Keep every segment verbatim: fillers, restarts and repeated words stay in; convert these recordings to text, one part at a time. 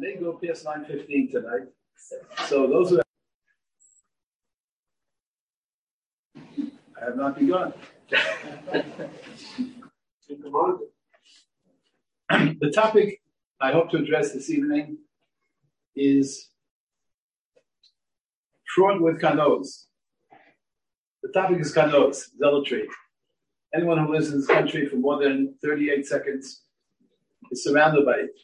may go past nine fifteen tonight. So those are. I have not begun. The topic I hope to address this evening is fraud with kanos. The topic is kanos, zealotry. Anyone who lives in this country for more than thirty-eight seconds is surrounded by it.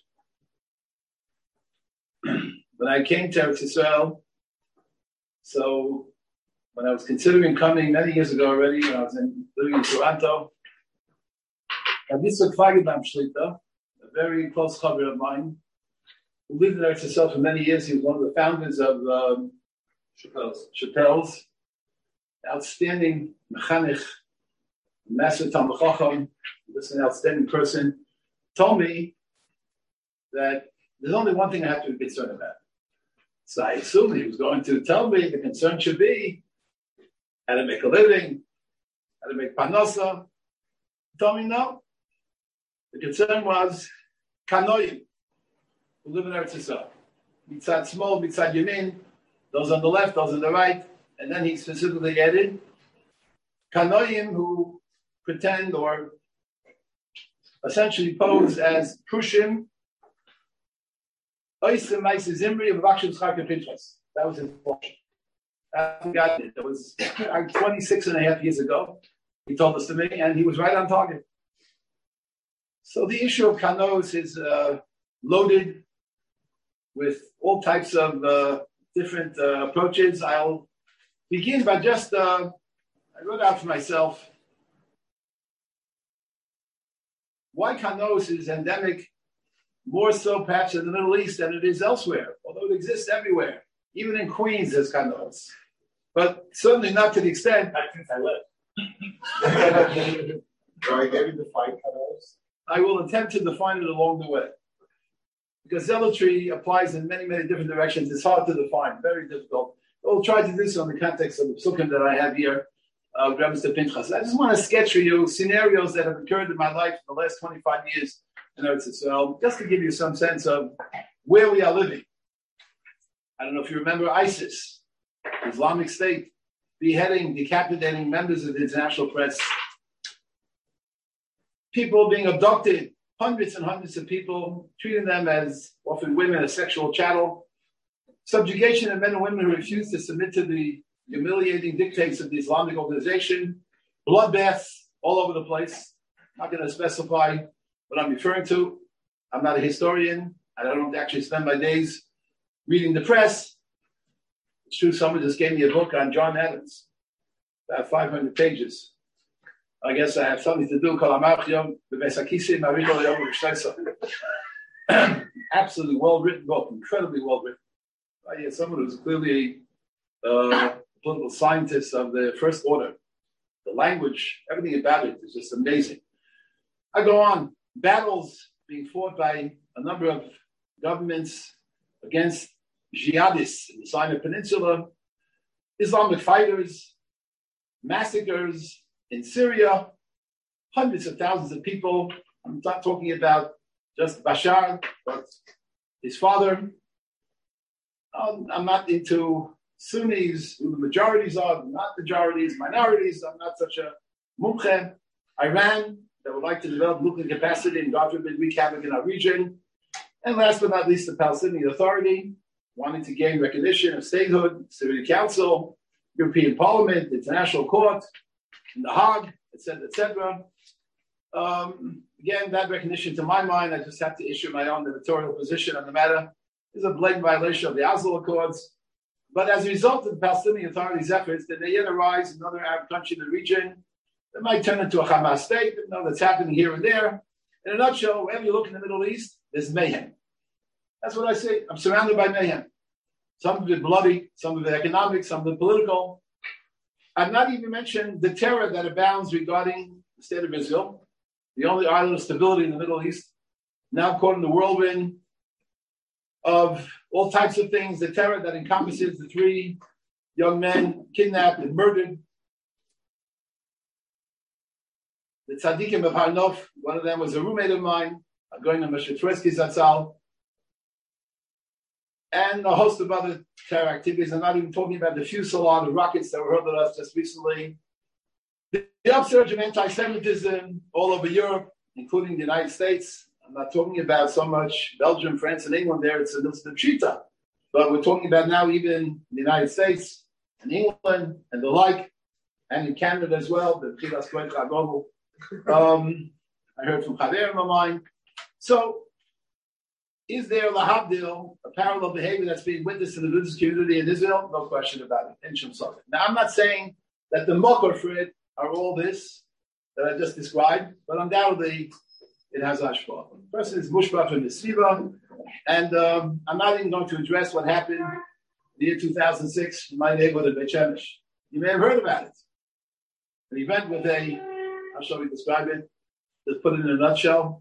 When I came to Eretz Yisrael, so when I was considering coming many years ago already, when I was in, living in Toronto, Rabbi Yitzchak Feigenbaum Shlita, a very close chaver of mine, who lived in Eretz Yisrael for many years. He was one of the founders of um, Chappelle's. Chappelle's, outstanding mechanich, master Talmud Chacham, this is an outstanding person, told me that there's only one thing I have to be concerned about. So I assumed he was going to tell me the concern should be how to make a living, how to make panosa. He told me no. The concern was kanoim, who live in Eretz Yisrael. Mitzad small, mitzad yamin, those on the left, those on the right. And then he specifically added kanoim, who pretend or essentially pose as prushim. That was his function. I forgot it. That was like twenty-six and a half years ago. He told us to me, and he was right on target. So the issue of kanos is uh, loaded with all types of uh, different uh, approaches. I'll begin by just, uh, I wrote out for myself why kanos is endemic, more so perhaps in the Middle East than it is elsewhere, although it exists everywhere. Even in Queens there's kanos, but certainly not to the extent. I think I live. Are I going to define kanos? I will attempt to define it along the way. Because zealotry applies in many, many different directions. It's hard to define, very difficult. We'll try to do so in the context of the psukim that I have here, uh, Rebbe Pinchas. I just want to sketch for you scenarios that have occurred in my life in the last twenty-five years in Eretz Yisrael, just to give you some sense of where we are living. I don't know if you remember ISIS, Islamic State, beheading, decapitating members of the international press. People being abducted, hundreds and hundreds of people, treating them as often women as sexual chattel. Subjugation of men and women who refuse to submit to the humiliating dictates of the Islamic organization. Bloodbaths all over the place. I'm not going to specify what I'm referring to. I'm not a historian. I don't actually spend my days reading the press. It's true, someone just gave me a book on John Adams, about five hundred pages. I guess I have something to do. Absolutely well-written book, incredibly well-written. I hear someone who's clearly a uh, political scientist of the first order. The language, everything about it is just amazing. I go on. Battles being fought by a number of governments against jihadists in the Sinai Peninsula, Islamic fighters, massacres in Syria, hundreds of thousands of people. I'm not talking about just Bashar, but his father. Um, I'm not into Sunnis, who the majorities are, not majorities, minorities. I'm not such a mumche. Iran, that would like to develop nuclear capacity and God forbid wreak havoc in our region. And last but not least, the Palestinian Authority, wanting to gain recognition of statehood, Security Council, European Parliament, International Court, in The Hague, et cetera, et cetera. Um, again, that recognition, to my mind, I just have to issue my own editorial position on the matter, is a blatant violation of the Oslo Accords. But as a result of the Palestinian Authority's efforts, there may yet arise in another Arab country in the region that might turn into a Hamas state. You know, that's happening here and there. In a nutshell, wherever you look in the Middle East, there's mayhem. That's what I say. I'm surrounded by mayhem. Some of it bloody, some of it economic, some of it political. I've not even mentioned the terror that abounds regarding the state of Israel, the only island of stability in the Middle East, now caught in the whirlwind of all types of things, the terror that encompasses the three young men kidnapped and murdered. The tzaddikim of Har Nof, one of them was a roommate of mine, going to Moshe Tversky Zatzal. and a host of other terror activities. I'm not even talking about the fusillade of rockets that were hurled at us just recently. The, the upsurge of anti-Semitism all over Europe, including the United States. I'm not talking about so much Belgium, France, and England there. It's a Muslim Shita. But we're talking about now even the United States and England and the like, and in Canada as well, the Chilas Kohen Chagogel. Um I heard from Chaverim of mine. So, is there lahavdil, a parallel behavior that's being witnessed in the religious community in Israel? No question about it. In Shem Sofet. Now, I'm not saying that the mokor for it are all this that I just described, but undoubtedly it has hashpah. The person is mushbah from the Siva, and um, I'm not even going to address what happened in the year two thousand six in my neighborhood of Beit Shemesh. You may have heard about it. An event with a, how shall we describe it? Let's put it in a nutshell.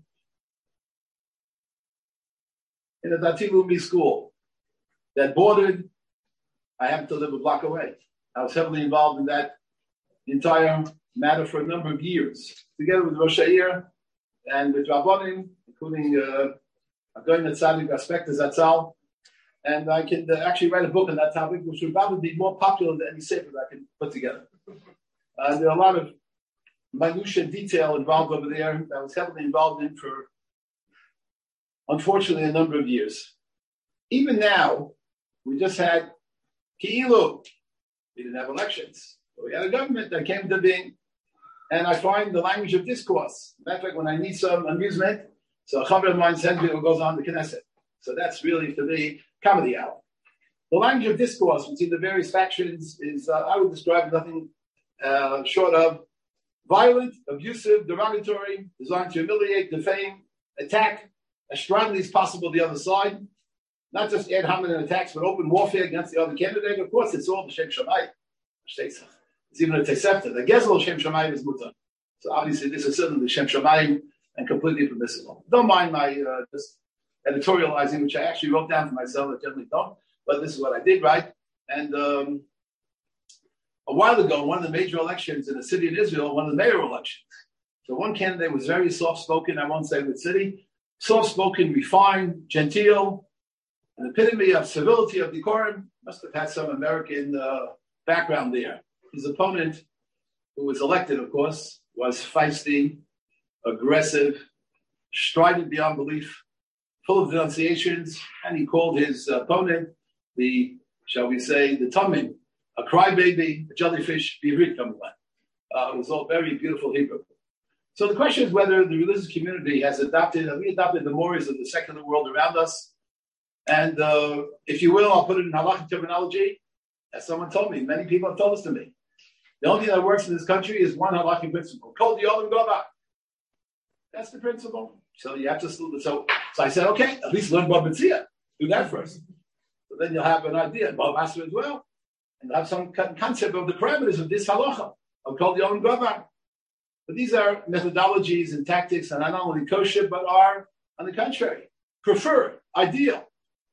In a Dati Leumi school that bordered, I happened to live a block away. I was heavily involved in that entire matter for a number of years, together with Rosh Ha'ir and with Rabbanim, including uh, Agoyin Tzadik Aspect Zatzal. And I can uh, actually write a book on that topic, which would probably be more popular than any sefer I can put together. Uh, there are a lot of minutiae detail involved over there that I was heavily involved in for, unfortunately, a number of years. Even now, we just had Ki'ilu. We didn't have elections. But we had a government that came to being. And I find the language of discourse. Matter of fact, when I need some amusement, so a chaver of mine sends me what goes on in the Knesset. So that's really, for me, comedy hour. The language of discourse between the various factions is, uh, I would describe nothing uh, short of violent, abusive, derogatory, designed to humiliate, defame, attack as strongly as possible the other side. Not just ad hominem attacks, but open warfare against the other candidate. Of course, it's all the Shem Shamayim. It's even a Tesefta. The Gezel Shem Shamayim is mutar. So obviously, this is certainly Shem Shamayim and completely permissible. Don't mind my uh, just editorializing, which I actually wrote down for myself. I generally don't, but this is what I did, right? And um, a while ago, one of the major elections in a city in Israel, one of the mayor elections. So one candidate was very soft-spoken, I won't say which city, soft-spoken, refined, genteel, an epitome of civility, of decorum, must have had some American uh, background there. His opponent, who was elected, of course, was feisty, aggressive, strident beyond belief, full of denunciations, and he called his opponent the, shall we say, the Tamim, a crybaby, a jellyfish, Bivrit Kamulan. Uh, it was all very beautiful Hebrew. So the question is whether the religious community has adopted, have we adopted the mores of the secular world around us? And uh, if you will, I'll put it in halachic terminology. As someone told me, many people have told this to me. The only thing that works in this country is one halachic principle. Kol Yolim Gova. That's the principle. So you have to, so, so I said, okay, at least learn Bava Metzia. Do that first. So then you'll have an idea, Bava Basra as well. And have some concept of the parameters of this halacha, of Kol Yolim Gova. But these are methodologies and tactics that are not only kosher, but are, on the contrary, preferred, ideal.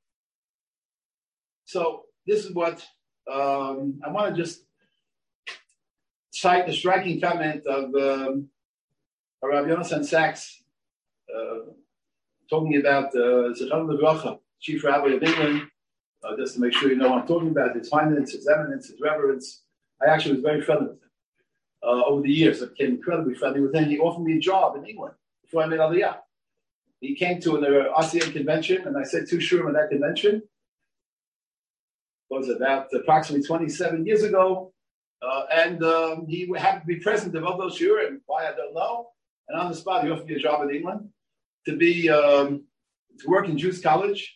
So this is what um, I want to just cite the striking comment of um, Rabbi Yonasan Sachs uh, talking about uh, Zechron Levracha, Chief Rabbi of England, uh, just to make sure you know what I'm talking about, his finance, his eminence, his reverence. I actually was very friendly with him. Uh, over the years, I became incredibly friendly with him. He offered me a job in England before I made Aliyah. He came to an uh, R C A convention, and I said two shurim at that convention. It was about approximately twenty-seven years ago. Uh, and um, he happened to be president of all those shurim. Why, I don't know. And on the spot, he offered me a job in England to be um, to work in Jews College,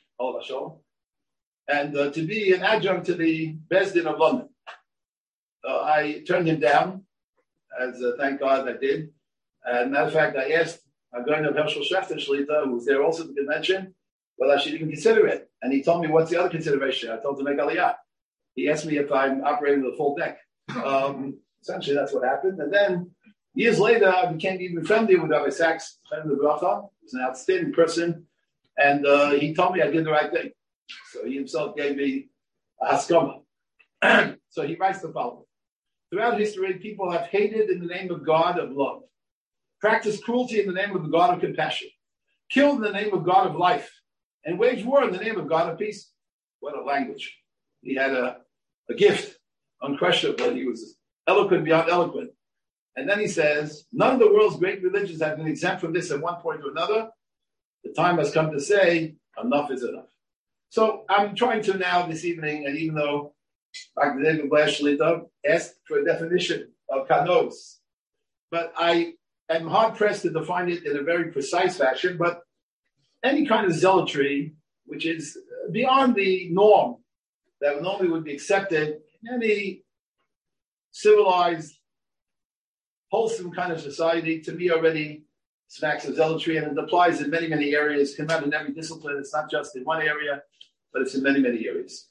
and uh, to be an adjunct to the Beis Din of London. Uh, I turned him down, as uh, thank God I did. And matter of fact, I asked a guy named Herschel Schlechter Shlita, who was there also at the convention, whether I should even consider it. And he told me, what's the other consideration? I told him to make Aliyah. He asked me if I'm operating with a full deck. Um, essentially, that's what happened. And then, years later, I became even friendly with Rabbi Sachs. He was an outstanding person. And uh, he told me I did the right thing. So he himself gave me a haskama. So he writes the following. Throughout history, people have hated in the name of God of love, practiced cruelty in the name of the God of compassion, killed in the name of God of life, and waged war in the name of God and peace. What a language. He had a, a gift, unquestionably. He was eloquent beyond eloquent. And then he says, none of the world's great religions have been exempt from this at one point or another. The time has come to say, enough is enough. So I'm trying to now this evening, and even though Doctor David Blair-Shalita asked for a definition of kanos, but I am hard-pressed to define it in a very precise fashion, but any kind of zealotry, which is beyond the norm that normally would be accepted in any civilized, wholesome kind of society, to me already smacks of zealotry, and it applies in many, many areas. It can happen in every discipline. It's not just in one area, but it's in many, many areas.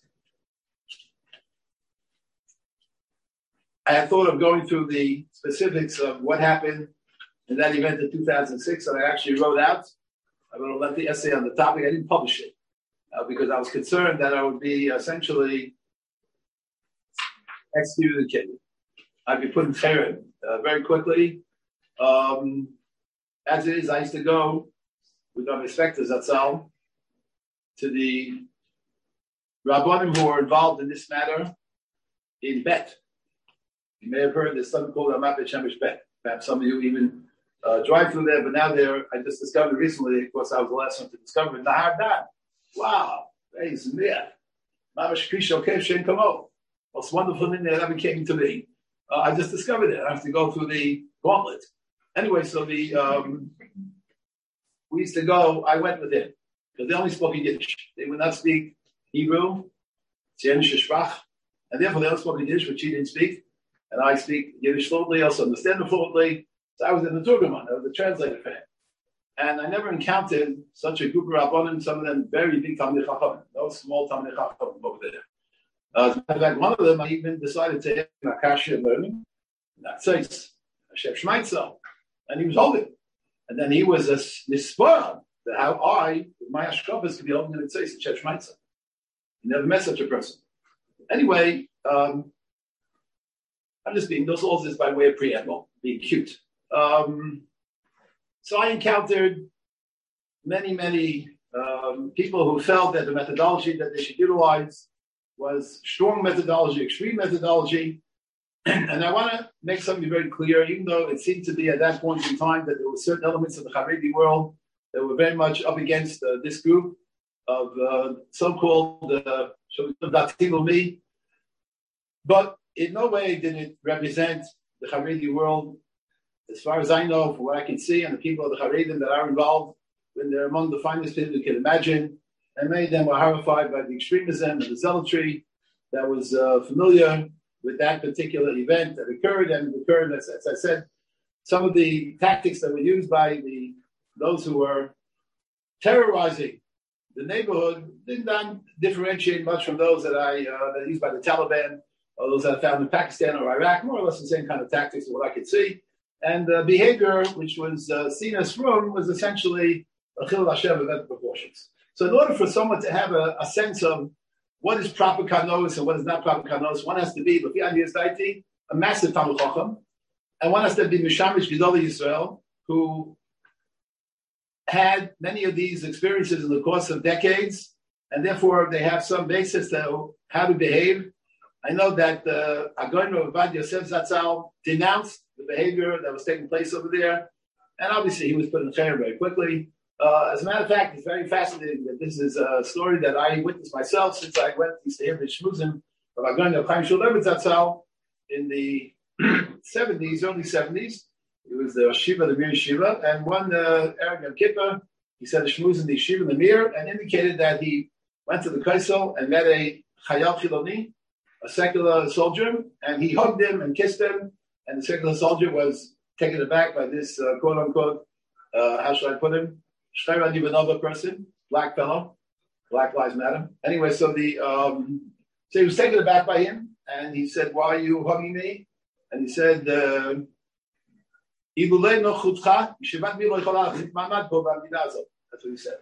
I had thought of going through the specifics of what happened in that event in two thousand six that I actually wrote out. I wrote a lengthy essay on the topic. I didn't publish it uh, because I was concerned that I would be essentially excommunicated. I'd be put in Keren uh, very quickly. Um, as it is, I used to go with my respecters Zatzal to the Rabbanim who were involved in this matter in Bet. You may have heard there's something called Ramat Beit Shemesh Bet. Perhaps some of you even uh, drive through there, but now there, I just discovered recently, of course, I was the last one to discover it, Nahar Dan. Wow, it's near. Mamash Krisho Kev Shen Kamo. Most wonderful thing that ever came to me. Uh, I just discovered it. I have to go through the gauntlet. Anyway, so the um, we used to go, I went with him, because they only spoke Yiddish. They would not speak Hebrew, Tzienische Sprach, and therefore they only spoke Yiddish, which he didn't speak. And I speak Yiddish fluently, also understand it fluently. So I was in the Turgaman, I was the translator for him. And I never encountered such a group of Rabbanim, some of them very big Talmidei Chachamim, no small Talmidei Chachamim over there. Uh, as a matter of fact, one of them, I even decided to have Akasha learning, and that says, Hashem Shmaitza, and he was holding. And then he was a nispar that how I, with my Ashkabas, could be holding and it says, Hashem Shmaitza. He never met such a person. Anyway, um, I'm just being, those all this by way of preamble, being cute. Um, so I encountered many, many um, people who felt that the methodology that they should utilize was strong methodology, extreme methodology. And I want to make something very clear, even though it seemed to be at that point in time that there were certain elements of the Haredi world that were very much up against uh, this group of uh, so-called uh, Dati Leumi. But in no way did it represent the Haredi world, as far as I know, from what I can see, and the people of the Haredim that are involved, when they're among the finest people you can imagine. And many of them were horrified by the extremism and the zealotry that was uh, familiar with that particular event that occurred. And it occurred, as, as I said, some of the tactics that were used by the those who were terrorizing the neighborhood did not differentiate much from those that I uh, that are used by the Taliban or those that I found in Pakistan or Iraq, more or less the same kind of tactics of what I could see. And the behavior, which was uh, seen as from, was essentially a Chilul Hashem of event proportions. So in order for someone to have a, a sense of what is proper kanos and what is not proper kanos, one has to be, a massive Talmud Chacham, and one has to be Mishamish Gedolei Yisrael, who had many of these experiences in the course of decades, and therefore they have some basis to how to behave. I know that uh, Agon Ravad Yosef Zatzal denounced the behavior that was taking place over there, and obviously he was put in jail very quickly. Uh, as a matter of fact, it's very fascinating that this is a story that I witnessed myself since I went to hear the Shmuzim of Agon Chaim Shulevitz Zatzal in the seventies, early seventies. It was the Shiva, the Mir Shiva, and one uh, Erev Yom Kippur, he said the Shmuz in the Shiva, the Mir, and indicated that he went to the Kaisel and met a Chayal Chiloni, a secular soldier, and he hugged him and kissed him, and the secular soldier was taken aback by this uh, quote-unquote, uh, how should I put him, Shchayra Nivanova person, black fellow, Black Lives Matter. Anyway, so the um, so he was taken aback by him, and he said, "Why are you hugging me?" And he said, uh, That's what he said.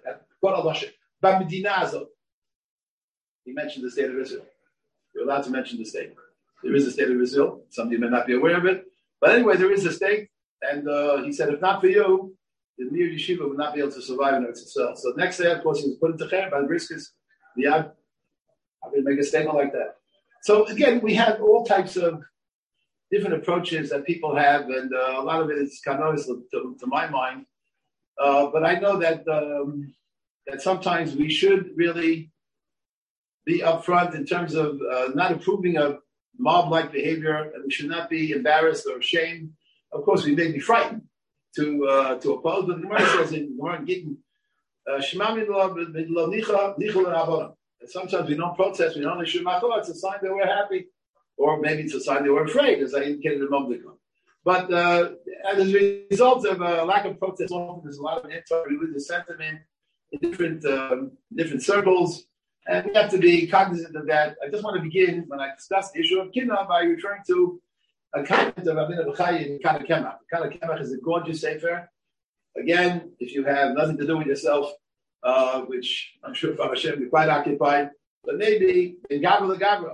He mentioned the state of Israel. You're allowed to mention the state. There is a state of Israel. Some of you may not be aware of it. But anyway, there is a state. And uh, he said, if not for you, the Mir Yeshiva would not be able to survive in Eretz Yisrael. So the next day, of course, he was put into Cher by the Briskus. The Yad, I'm going to make a statement like that. So again, we have all types of different approaches that people have, and uh, a lot of it is kanois to, to, to my mind. Uh, but I know that um, that sometimes we should really be upfront in terms of uh, not approving of mob-like behavior, and we should not be embarrassed or ashamed. Of course, we may be frightened to uh, to oppose, but the Gemara says in Gemara Gittin, Shema midlo nicha nicha l'rabbanan. Sometimes we don't protest, we don't issue machor. It's a sign that we're happy, or maybe it's a sign that we're afraid, as I indicated a moment ago. But uh, as a result of a lack of protest, often there's a lot of anti-religious sentiment in different um, different circles, and we have to be cognizant of that. I just want to begin when I discuss the issue of Kinna by referring to a comment of Rabbeinu Bechai in Kana Kemach. Kana Kemach is a gorgeous sefer. Again, if you have nothing to do with yourself, uh, which I'm sure Father Hashem is quite occupied, but maybe in Gabra Gabra,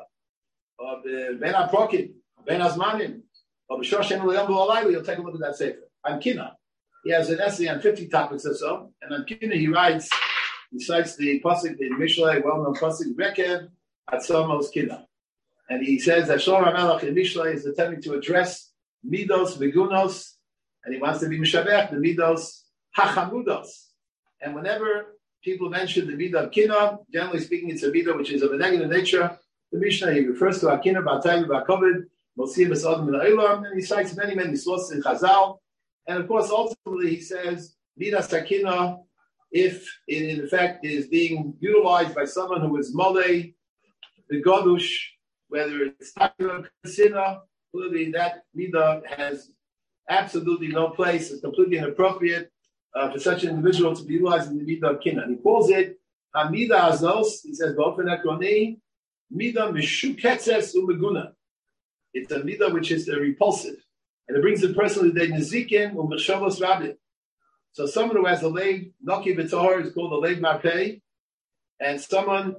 or the Ben Aprokim, Ben Azmanim, or the Shoshen L'Yom B'Alayla, you'll take a look at that sefer. On Kinna, he has an essay on fifty topics or so, and on Kinna he writes, he cites the pasuk, the Mishlei, well-known pasuk, Rekev Atzamos Kinna. And he says that Shlomo HaMelech in Mishlei is attempting to address Midos V'Gunos, and he wants to be Mishabech, the Midos Hachamudos. And whenever people mention the Midah of Kinna, generally speaking, it's a Midah which is of a negative nature. The Mishnah, he refers to Akinna, B'Atayim, B'Akovid, Mosiyim, B'Sodom, B'A'ilam, and he cites many, many sources in Chazal. And of course, ultimately, he says, Midas Akinna, if it in effect is being utilized by someone who is Molei, the Godush, whether it's Takira, Kasina, clearly that Midah has absolutely no place. It's completely inappropriate uh, for such an individual to be utilized in the Midah of Kinna. And he calls it Hamida Azos, he says, B'Ofen Akroni, Midah Mishuketzes Umeguna. It's a Midah which is uh, repulsive. And it brings the person to the Nezikin Umeshavos Rabbit. So someone who has a leg, Noki B'Tohar, is called a leg Marpei. And someone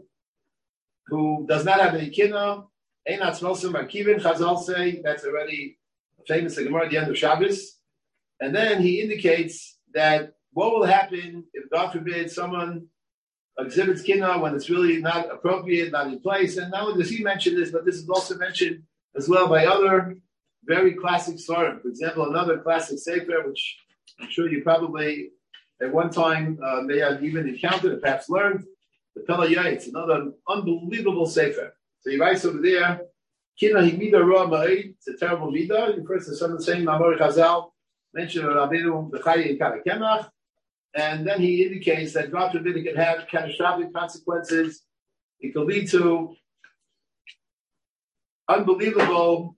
who does not have any Kinna, Einat Smosim Markivin, Chazal say, that's already famous in Gemara at the end of Shabbos. And then he indicates that what will happen if, God forbid, someone exhibits Kinna when it's really not appropriate, not in place. And not only does he mention this, but this is also mentioned as well by other very classic svarim. For example, another classic sefer, which I'm sure you probably at one time uh, may have even encountered or perhaps learned, the Pele Yaitz, another unbelievable sefer. So he writes over there, Kinna himida roa ma'id, it's a terrible midah. He refers to some of the same Mamor Chazal, mentioned Rabbeinu Bechai in Kana Kemach, and then he indicates that God forbid it can have catastrophic consequences. It could lead to unbelievable,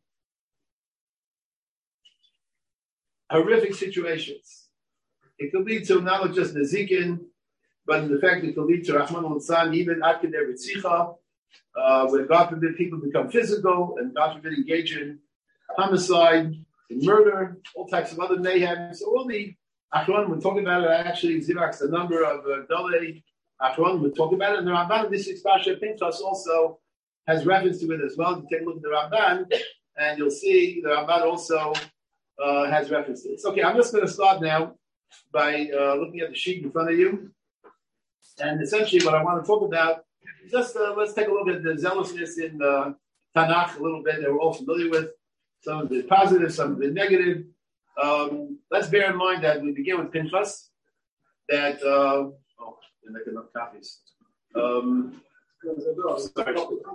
horrific situations. It could lead to not just Nezikin, but in fact it could lead to Rahman al-Insan, even Akadeh Ritzicha, uh, where God forbid people become physical, and God forbid engage in homicide, in murder, all types of other mayhem. So all the Achron, we're talking about it, actually Zirax, the number of uh, Dolei Achron, we're talking about it, and the Ramban in this Pasha Pinchas also has reference to it as well. You take a look at the Ramban, and you'll see the Ramban also uh, has reference to it. Okay, I'm just going to start now by uh, looking at the sheet in front of you. And essentially what I want to talk about, just uh, let's take a look at the zealousness in uh, Tanakh a little bit that we're all familiar with. Some of the positive, some of the negative. Um, let's bear in mind that we begin with Pinchas, that, uh, oh, didn't make enough copies. Um, sorry.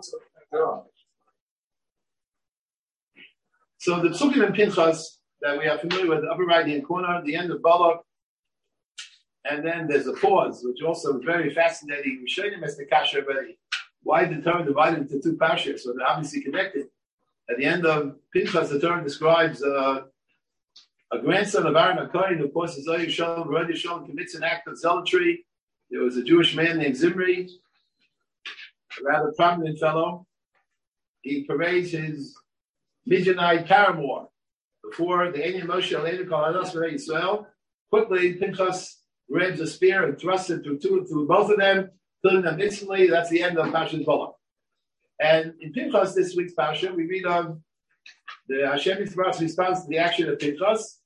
So the Psukim in Pinchas that we are familiar with, the upper right-hand corner, the end of Balak, and then there's a pause, which also is very fascinating. We showed him as the Kasha already. Why the Torah divided into two parshas? So they're obviously connected. At the end of Pinchas, the Torah describes uh, a grandson of Aaron HaKohen, who, of course, is Zohar Shalom, Rodya Shalom, commits an act of zealotry. There was a Jewish man named Zimri, a rather prominent fellow. He parades his Midianite paramour before the Einyan Moshe Aleinu Kol Hadas B'nai Yisrael. Quickly, Pinchas grabs a spear and thrusts it through, two, through both of them, killing them instantly. That's the end of Parshas Balak. And in Pinchas, this week's Parsha, we read of the Hashem Yisrael's response to the action of Pinchas.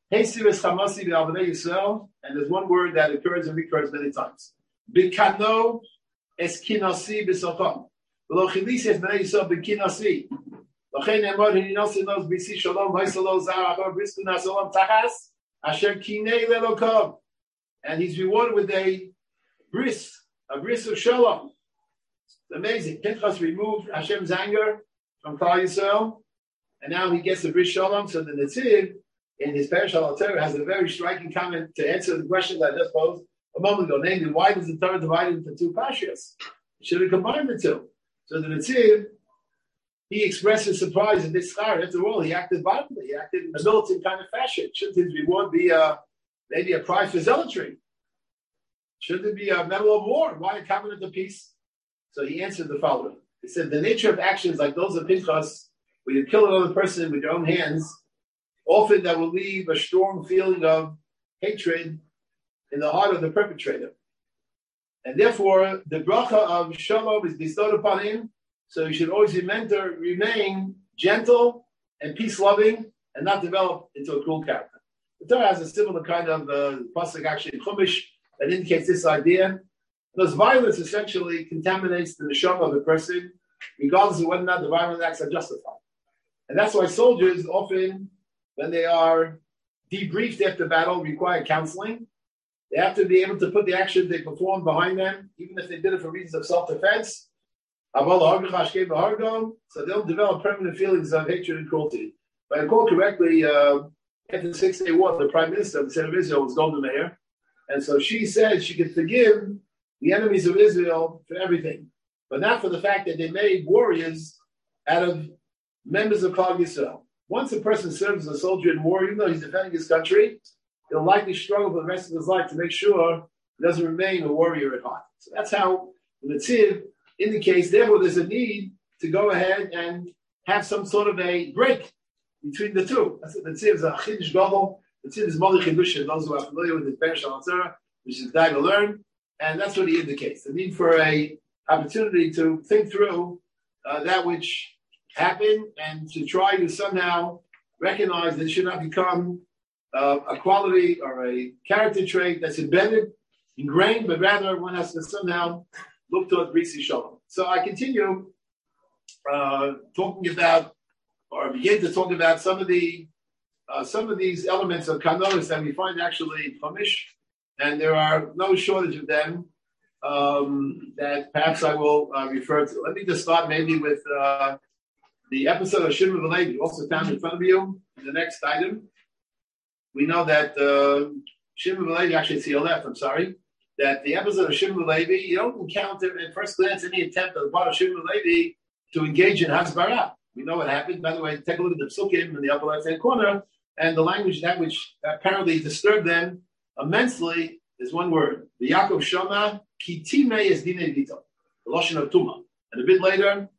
Hesiris Chamasi B'Albnei Yisrael, and there's one word that occurs and recurs many times. B'Kano Eskinasi B'Socham. V'lo Chilisi Es B'nei Yisrael B'Kinasi. L'chein Emor Hininosi Nos B'Si Shalom V'Yisalo Zar Achor B'Risku Nasalom Tachas Asher Kinei Lelokom. And he's rewarded with a bris, a bris of Shalom. It's amazing. Pinchas removed Hashem's anger from Klal Yisrael, and now he gets the bris Shalom. So the Netziv, in his Parish Al-Torah, has a very striking comment to answer the question that I just posed a moment ago. Namely, why does the Torah divide into two parshas? Should have combined the two. So the Netziv, he expresses surprise at this schar. After all, he acted violently. He acted in a militant kind of fashion. Shouldn't his reward be a, maybe a prize for zealotry? Should there be a medal of war? Why a covenant of peace? So he answered the following. He said, the nature of actions like those of Pinchas, where you kill another person with your own hands, often that will leave a strong feeling of hatred in the heart of the perpetrator. And therefore, the bracha of Shalom is bestowed upon him, so he should always remember, remain gentle and peace-loving and not develop into a cruel character. The Torah has a similar kind of uh, pasuk actually in Chumash that indicates this idea. Because violence essentially contaminates the neshama of the person, regardless of whether or not the violent acts are justified. And that's why soldiers often, when they are debriefed after battle, require counseling. They have to be able to put the actions they performed behind them, even if they did it for reasons of self-defense. So they'll develop permanent feelings of hatred and cruelty. If I recall correctly, uh, after the Six-Day War, the Prime Minister of the State of Israel was Golda Meir. And so she said she could forgive the enemies of Israel for everything, but not for the fact that they made warriors out of members of Klal Yisrael. Once a person serves as a soldier in war, even though he's defending his country, he'll likely struggle for the rest of his life to make sure he doesn't remain a warrior at heart. So that's how the Netziv indicates, therefore, there's a need to go ahead and have some sort of a break between the two. That's what the Netziv is a Chidush Gadol. The Netziv is Molech Chidush, those who are familiar with the Parish Al-Torah, which is dying to learn. And that's what he indicates, the need for a opportunity to think through uh, that which happened and to try to somehow recognize that it should not become uh, a quality or a character trait that's embedded, ingrained, but rather one has to somehow look toward Brisi Shalom. So I continue uh, talking about, or begin to talk about some of the uh, some of these elements of Kanolis that we find actually in Chumash. And there are no shortage of them um, that perhaps I will uh, refer to. Let me just start maybe with uh, the episode of Shimon V'Levi, also found in front of you in the next item. We know that uh, Shimon V'Levi, actually it's to your left, I'm sorry, that the episode of Shimon V'Levi, you don't encounter at first glance any attempt on the part of Shimon V'Levi to engage in Hasbara. We know what happened. By the way, take a look at the Psukim in the upper left-hand corner, and the language, that which apparently disturbed them immensely, is one word. The Yaakov Shama, Kitime is Dine Vito, the Lashon of Tuma. And a bit later,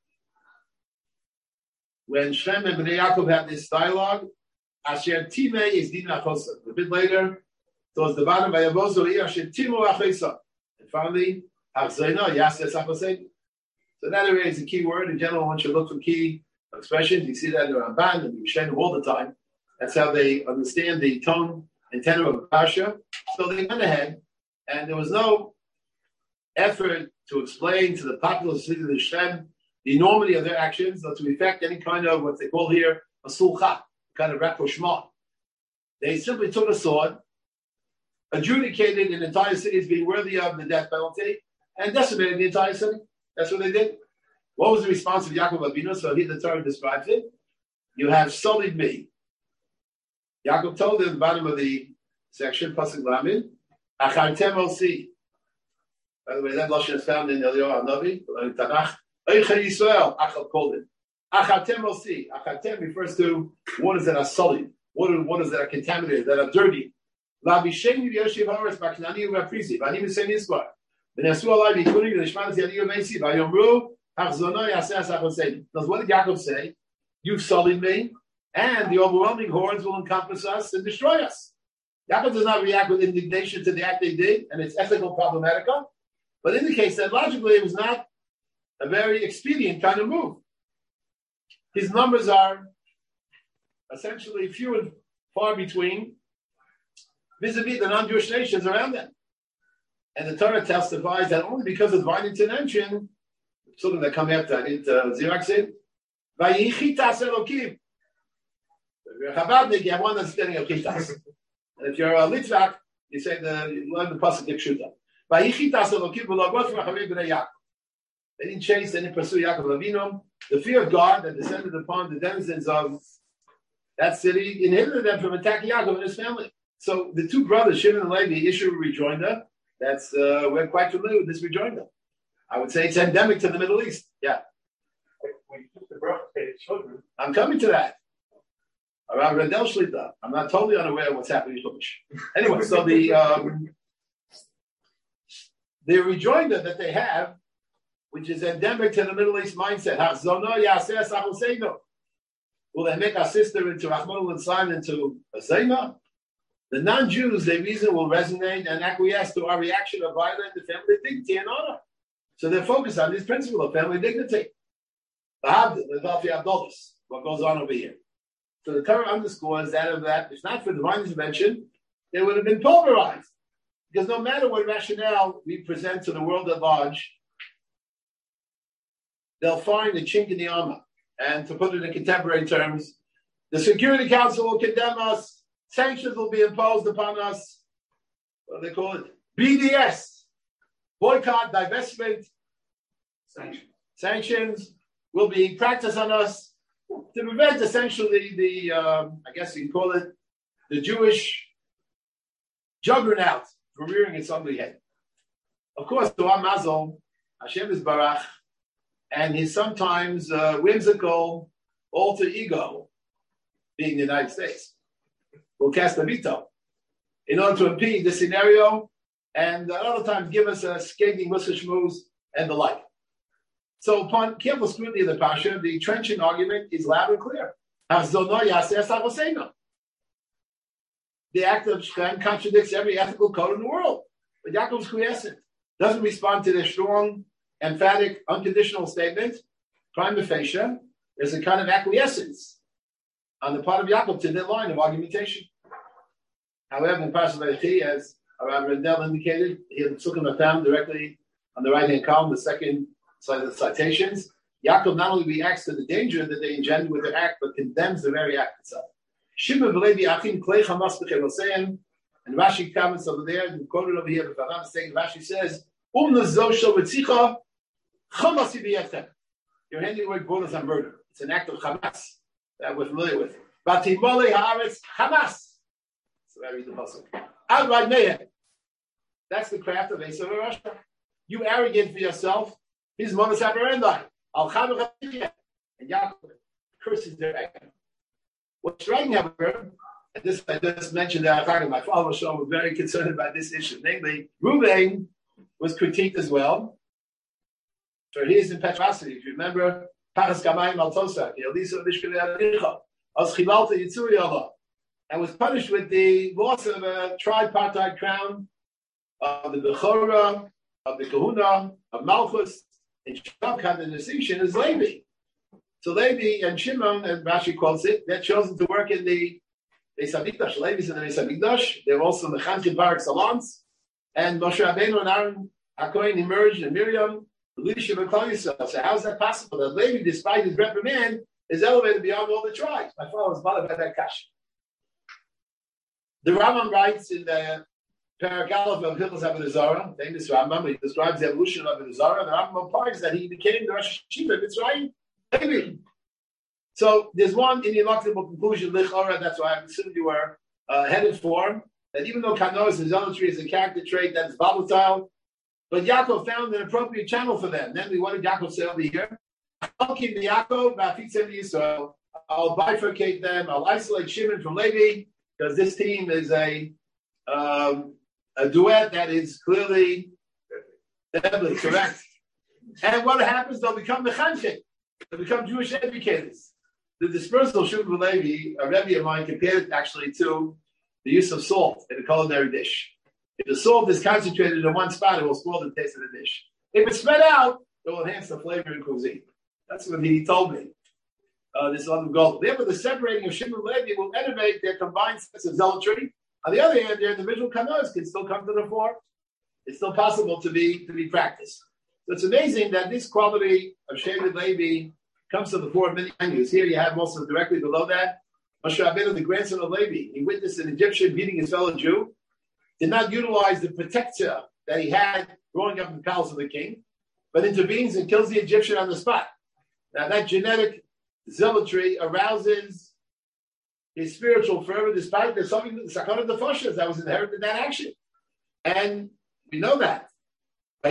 when Shem and Bnei Yaakov had this dialogue, Asher Time is Dine Achosa. A bit later, towards the bottom, Vayavozo Asher Timo Achosa. And finally, Achzayna, Yasses Achosa. So that area is a key word. In general, one should look for key expressions. You see that in the Ramban and the Yishen all the time. That's how they understand the tone and tenor of Pasha. So they went ahead, and there was no effort to explain to the populace of the Shem the enormity of their actions, or to effect any kind of what they call here a sulcha, kind of rapprochement. They simply took a sword, adjudicated an entire city as being worthy of the death penalty, and decimated the entire city. That's what they did. What was the response of Yaakov Avinu? So here the Torah describes it. You have sullied me. Yaakov told them at the bottom of the section, Pasuk Lamed, Achartem osi. By the way, that lashon is found in Eliyahu Hanavi, in Tanakh. Eichel Yisrael, Achal called it. Achartem osi. Achartem refers to waters that are sullied, water, waters that are contaminated, that are dirty. Labishenu yoshiv haaretz b'knani u'b'aprizi. V'ani v'sein yisbar. V'nesu alai v'ikuni v'nishmanas yadi u'meisi. V'yomru hachzono yaseh asachoseinu. Now, what did Yaakov say? You've sullied me, and the overwhelming hordes will encompass us and destroy us. Yaakov does not react with indignation to the act they did and its ethical problematica, but indicates that logically it was not a very expedient kind of move. His numbers are essentially few and far between. vis-a-vis the non-Jewish nations around them. And the Torah testifies that only because of divine intervention, something that come after, I didn't uh, Zirak said, Vayichitas Elokim. If you're a Chabadnik, you have one understanding of Chitas. And if you're a Litvak, you say the, you learn the Pasuk Dikshuta. Vayichitas Elokim v'logot v'achavei b'nei Yaakov. They didn't chase, they didn't pursue Yaakov Avinu. The fear of God that descended upon the denizens of that city inhibited them from attacking Yaakov and his family. So the two brothers, Shimon and Levi, issue a rejoinder. That's uh, we're quite familiar with this rejoinder. I would say it's endemic to the Middle East. Yeah. When you took the birth of the children. I'm coming to that. Around Rendel Shlita. I'm not totally unaware of what's happening in Chumash. Anyway, so the um, the rejoinder that they have, which is endemic to the Middle East mindset. Will they make our sister into Rahman al-Islam into a Zayma? The non-Jews, their reason will resonate and acquiesce to our reaction of violence to family dignity and honor. So they're focused on this principle of family dignity. What goes on over here? So the Torah underscores that of that, if not for divine intervention, they would have been pulverized. Because no matter what rationale we present to the world at large, they'll find a chink in the armor. And to put it in contemporary terms, the Security Council will condemn us, sanctions will be imposed upon us, what do they call it? B D S, boycott, divestment, sanctions, sanctions will be practiced on us to prevent essentially the, um, I guess you can call it, the Jewish juggernaut from rearing its ugly head. Of course, to our mazel, Hashem is Barach, and his sometimes uh, whimsical alter ego, being the United States, will cast a veto in order to impede this scenario and at other times give us a scathing Muslish moves and the like. So upon careful scrutiny of the Pasha, the trenchant argument is loud and clear. The act of Shechem contradicts every ethical code in the world. But Yaakov's quiescent, doesn't respond to their strong, emphatic, unconditional statement. Prima facie, there's a kind of acquiescence on the part of Yaakov to their line of argumentation. However, in Parashat Vayechi, as Rabbi Rendell indicated, he had Psukim found directly on the right-hand column, the second side of the citations. Yaakov not only reacts to the danger that they engender with their act, but condemns the very act itself. Shimon v'Levi achim klei chamas b'cheroseim, and Rashi comments over there, and quoted over here, if I'm not mistaken, Rashi says, Um nazo shel v'tzicha chamas yiviyechem. Your handiwork borders on murder. It's an act of chamas that we're familiar with. Vatimole haaretz chamas. So I read the pasuk. Outright mayhem. That's the craft of Esav Rasha. You arrogant for yourself. His modus operandi. Al Chav and Yaakov curses their act. What's striking, however, and this I just mentioned that my father Shah was very concerned about this issue. Namely, Ruvain was critiqued as well for his impetuosity. If you remember, Paras Kamayim Al Tosa, Elisa Mishkele Alicha, As Chilalta Yitzuri Allah, and was punished with the loss of a tripartite crown of the Bechora, of the Kahuna, of Malchus, and Shabbat, the distinction is Levi. So Levi and Shimon, and Rashi quotes it, they're chosen to work in the Beis HaMikdash. Levi's in the Beis HaMikdash. They're also in the Chankin Barak Salons. And Moshe Rabbeinu and Aaron HaKohen emerged, and Miriam, the leadership of Klal Yisrael. So how is that possible? That Levi, despite his reprimand, is elevated beyond all the tribes. My father was bothered by that kash. The Rambam writes in the Perek Aleph of Hilchos Avodah Zarah, famous Rambam, he describes the evolution of Avodah Zarah. The Rambam implies that he became the Rosh Hashiva of Mitzrayim. Maybe. So there's one ineluctable conclusion, Lichora, that's why I assumed you were uh, headed for, that even though Kanoas and zealotry is a character trait that is volatile, but Yaakov found an appropriate channel for them. Namely, what did Yaakov say over here? I'll keep the Yaakov, Israel. I'll bifurcate them. I'll isolate Shimon from Levi, because this team is a um, a duet that is clearly deadly, correct. And what happens? They'll become the Chanchik. They'll become Jewish educators. The dispersal of Shimon Levi, a Rebbe of mine, compared it actually to the use of salt in a culinary dish. If the salt is concentrated in one spot, it will spoil the taste of the dish. If it's spread out, it will enhance the flavor in cuisine. That's what he told me. Uh, this other goal. Therefore, the separating of Shimon Levi will elevate their combined sense of zealotry On the other hand, the individual kanoas can still come to the fore. It's still possible to be to be practiced. So it's amazing that this quality of Shevet Levi comes to the fore of many angles. Here you have also directly below that, Moshe Rabbeinu, the grandson of Levi. He witnessed an Egyptian beating his fellow Jew, did not utilize the protector that he had growing up in the palace of the king, but intervenes and kills the Egyptian on the spot. Now that genetic zealotry arouses his spiritual fervor, despite there's something the sakana defoshes that was inherent in that action. And we know that. And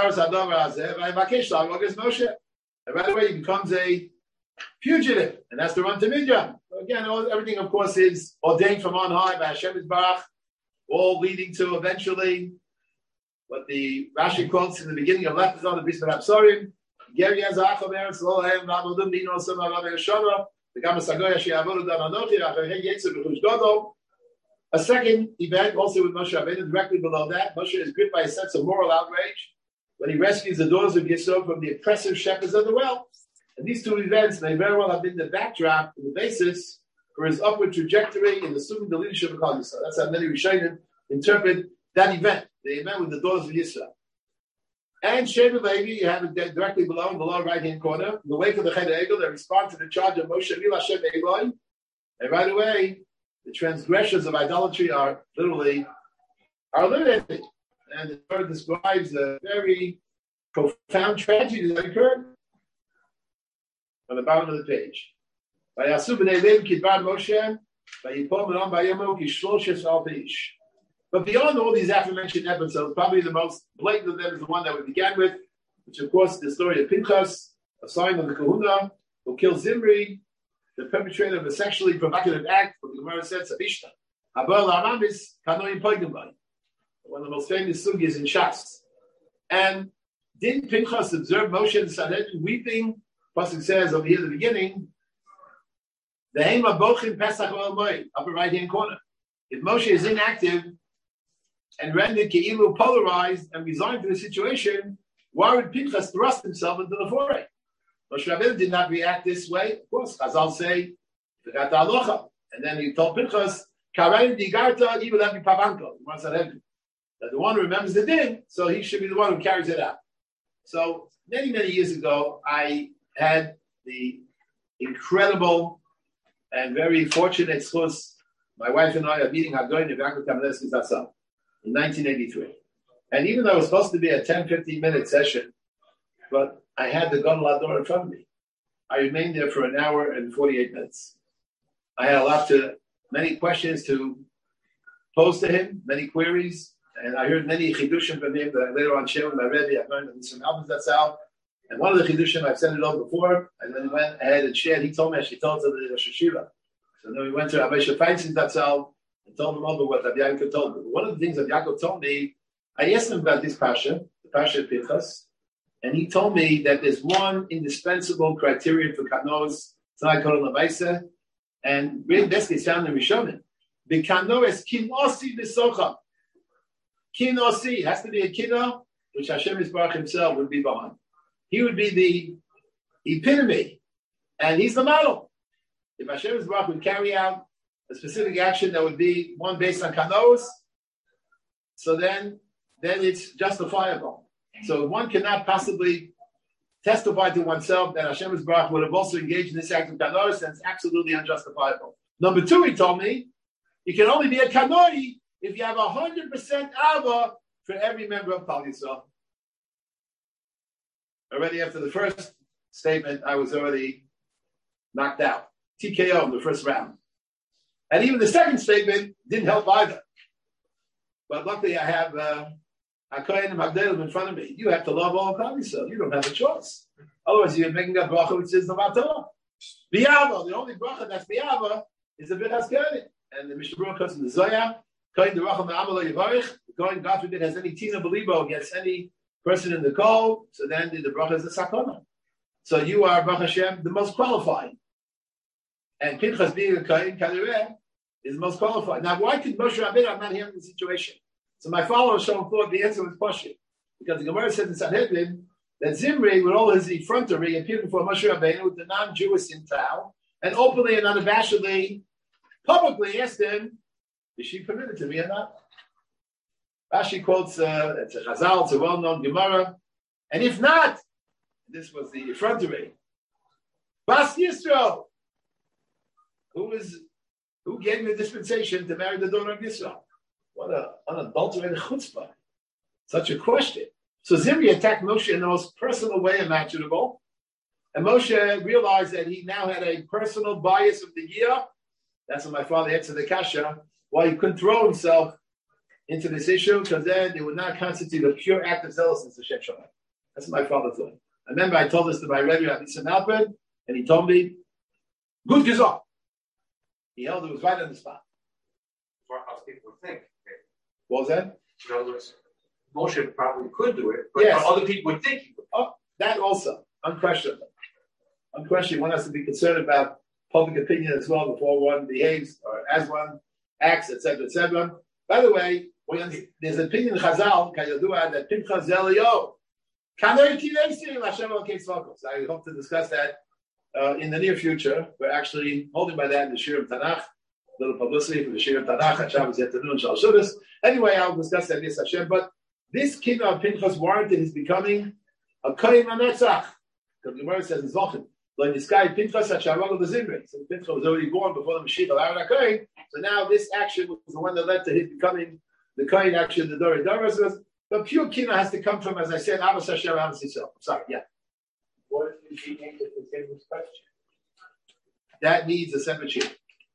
right away he becomes a fugitive and has to run to Midian. So again, all, everything of course is ordained from on high by Hashem Yisbarach, all leading to eventually what the Rashi quotes in the beginning of Left is on the Bris Ben Absorim. Geri as Acham Eretz Lo Hem V'Avodum Dino Sem Avav Yeshana V'Gam Sagoya She'Avodu Dan Anoti V'Acharei Yetzer V'Chush Gadol. A second event, also with Moshe Rabbeinu, directly below that, Moshe is gripped by a sense of moral outrage when he rescues the daughters of Yisro from the oppressive shepherds of the well. And these two events may very well have been the backdrop and the basis for his upward trajectory in assuming the leadership of Klal Yisrael. That's how many Rishonim interpret that event, the event with the daughters of Yisro. And Shevet Levi, you have it directly below in the lower right-hand corner. In the wake of the Cheder Egel, they respond to the charge of Moshe Vil Hashem Eloi. And right away, the transgressions of idolatry are literally are eliminated. And the Torah describes a very profound tragedy that occurred on the bottom of the page. But beyond all these aforementioned episodes, probably the most blatant of them is the one that we began with, which of course is the story of Pinchas, a sign of the Kahuna, who killed Zimri, the perpetrator of a sexually provocative act, what the Gemara said, Sabishta. One of the most famous sugyas in Shas. And didn't Pinchas observe Moshe and Sanhedrin weeping? Pasuk says over here at the beginning, the Hema Bochim Pesach Oel Moed, upper right hand corner. If Moshe is inactive and rendered Keilu polarized and resigned to the situation, why would Pinchas thrust himself into the foray? Moshe Rabbeinu did not react this way. Of course, Chazal say, V'gat ha'alocha. And then he told Pinchas, Karayin digarta even that be pavanko. That the one who remembers the din, so he should be the one who carries it out. So many, many years ago, I had the incredible and very fortunate schus, my wife and I are meeting Hagoyin of Yaakov Kamenetsky Zatzal in nineteen eighty-three. And even though it was supposed to be a ten, fifteen minute session, but I had the Gadol Hador in front of me. I remained there for an hour and forty-eight minutes. I had a lot to, many questions to pose to him, many queries, and I heard many chidushim from him that I later on shared with my Rebbe. I've learned some albums that's out. And one of the chidushim I've sent it over before, and then he went ahead and shared. He told me I should tell it to the Rosh Hashiva. So then we went to Rabbi Shafeinstein Zatzal and told him over what Rabbi Yaakov told me. One of the things that Yaakov told me, I asked him about this pasha, the pasha of Pinchas, and he told me that there's one indispensable criterion for kanos, Tzai Kol Lamaisa, and really basically it's found in Rishonim. The kano is kinosi b'socha. Kinosi has to be a kino, which Hashem Yisbarach himself would be behind. He would be the epitome, and he's the model. If Hashem Yisbarach would carry out a specific action that would be one based on kanos, so then, then it's justifiable. So one cannot possibly testify to oneself that Hashem Yisbarach would have also engaged in this act of kanos, and it's absolutely unjustifiable. Number two, he told me, you can only be a kanoi if you have a hundred percent ava for every member of Klal Yisrael. Already after the first statement, I was already knocked out. T K O in the first round. And even the second statement didn't help either. But luckily I have uh, HaKohen and Magdalim in front of me. You have to love all of Klal Yisrael. You don't have a choice. Otherwise you're making a bracha which is the Matorah. Biyava, the only bracha that's Biyava is the Birchas Kohen. And the Mishnah Berurah comes in the Zohar, Kohen Deracham Me'amalo Yivarich, the Kohen, God forbid, has any tina belibo against any person in the call, so then the, the bracha is a sakona. So you are, Baruch Hashem, the most qualified. And Pinchas being a Kohen, Kadireh, is the most qualified. Now, why could Moshe Rabbeinu, I'm not hearing the situation. So my followers showing forth the answer was Pashut. Because the Gemara says in Sanhedrin that Zimri, with all his effrontery, appeared before Moshe Rabbeinu with the non-Jewish in Tal, and openly and unabashedly, publicly asked him Is she permitted to be or not? Rashi quotes, uh, it's a Chazal, it's a well-known Gemara. And if not, this was the effrontery. Bas Yisrael, who is, who gave me the dispensation to marry the daughter of Yisrael? What a unadulterated chutzpah. Such a question. So Zimri attacked Moshe in the most personal way imaginable. And Moshe realized that he now had a personal bias of the year. That's when my father answered the kasha, why he couldn't throw himself into this issue, because then it would not constitute a pure act of zealousness to Shem Shalom. That's what my father thought. I remember I told this to my Rebbe, Rabbi Nissen Alpert, and he told me, good gesagt. He held it was right on the spot. What else people would think. What was that? In other words, Moshe probably could do it, but yes. other people would think he would. Oh, that also, unquestionable. Unquestionably, one has to be concerned about public opinion as well before one behaves or as one acts, et cetera, et cetera. By the way, when there's an opinion in Chazal, that Pinchas Elio, I hope to discuss that uh, in the near future. We're actually holding by that in the Shir of Tanakh, a little publicity for the Shir of Tanakh, at Shabbos afternoon, Shal Shudas. Anyway, I'll discuss that, yes, Hashem. But this king of Pinchas warranted his becoming a Kohen HaNetzach. Because the Gemara says in Zochim, when this guy Pinchas had Shavag the Zimri, so Pinchas was already born before the Mashiach of Aaron HaKohen. So now this action was the one that led to his becoming the Kohen action, the Dori Doros. But pure kina has to come from, as I said, Abbas Hashem, Abbas Yisrael. Sorry, yeah. What if he answered the same question? That needs a separate sheet,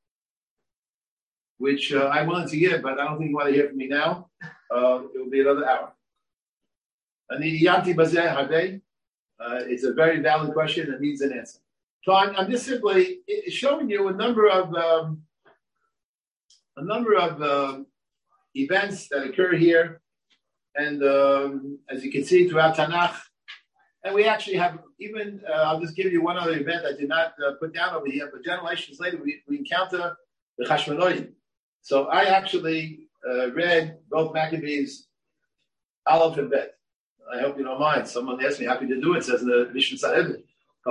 which uh, I'm willing to give, but I don't think you want to hear from me now. Uh, it will be another hour. Yanti Bazeh Hadeh. It's a very valid question that needs an answer. So I'm, I'm just simply showing you a number of um, a number of uh, events that occur here, and um, as you can see throughout Tanakh, and we actually have even. Uh, I'll just give you one other event I did not uh, put down over here, but generations later we, we encounter the Chashmonoim. So I actually uh, read both Maccabees, Aleph and Bet. I hope you don't mind. Someone asked me, happy to do it, says in the Mishnah Sa'edin.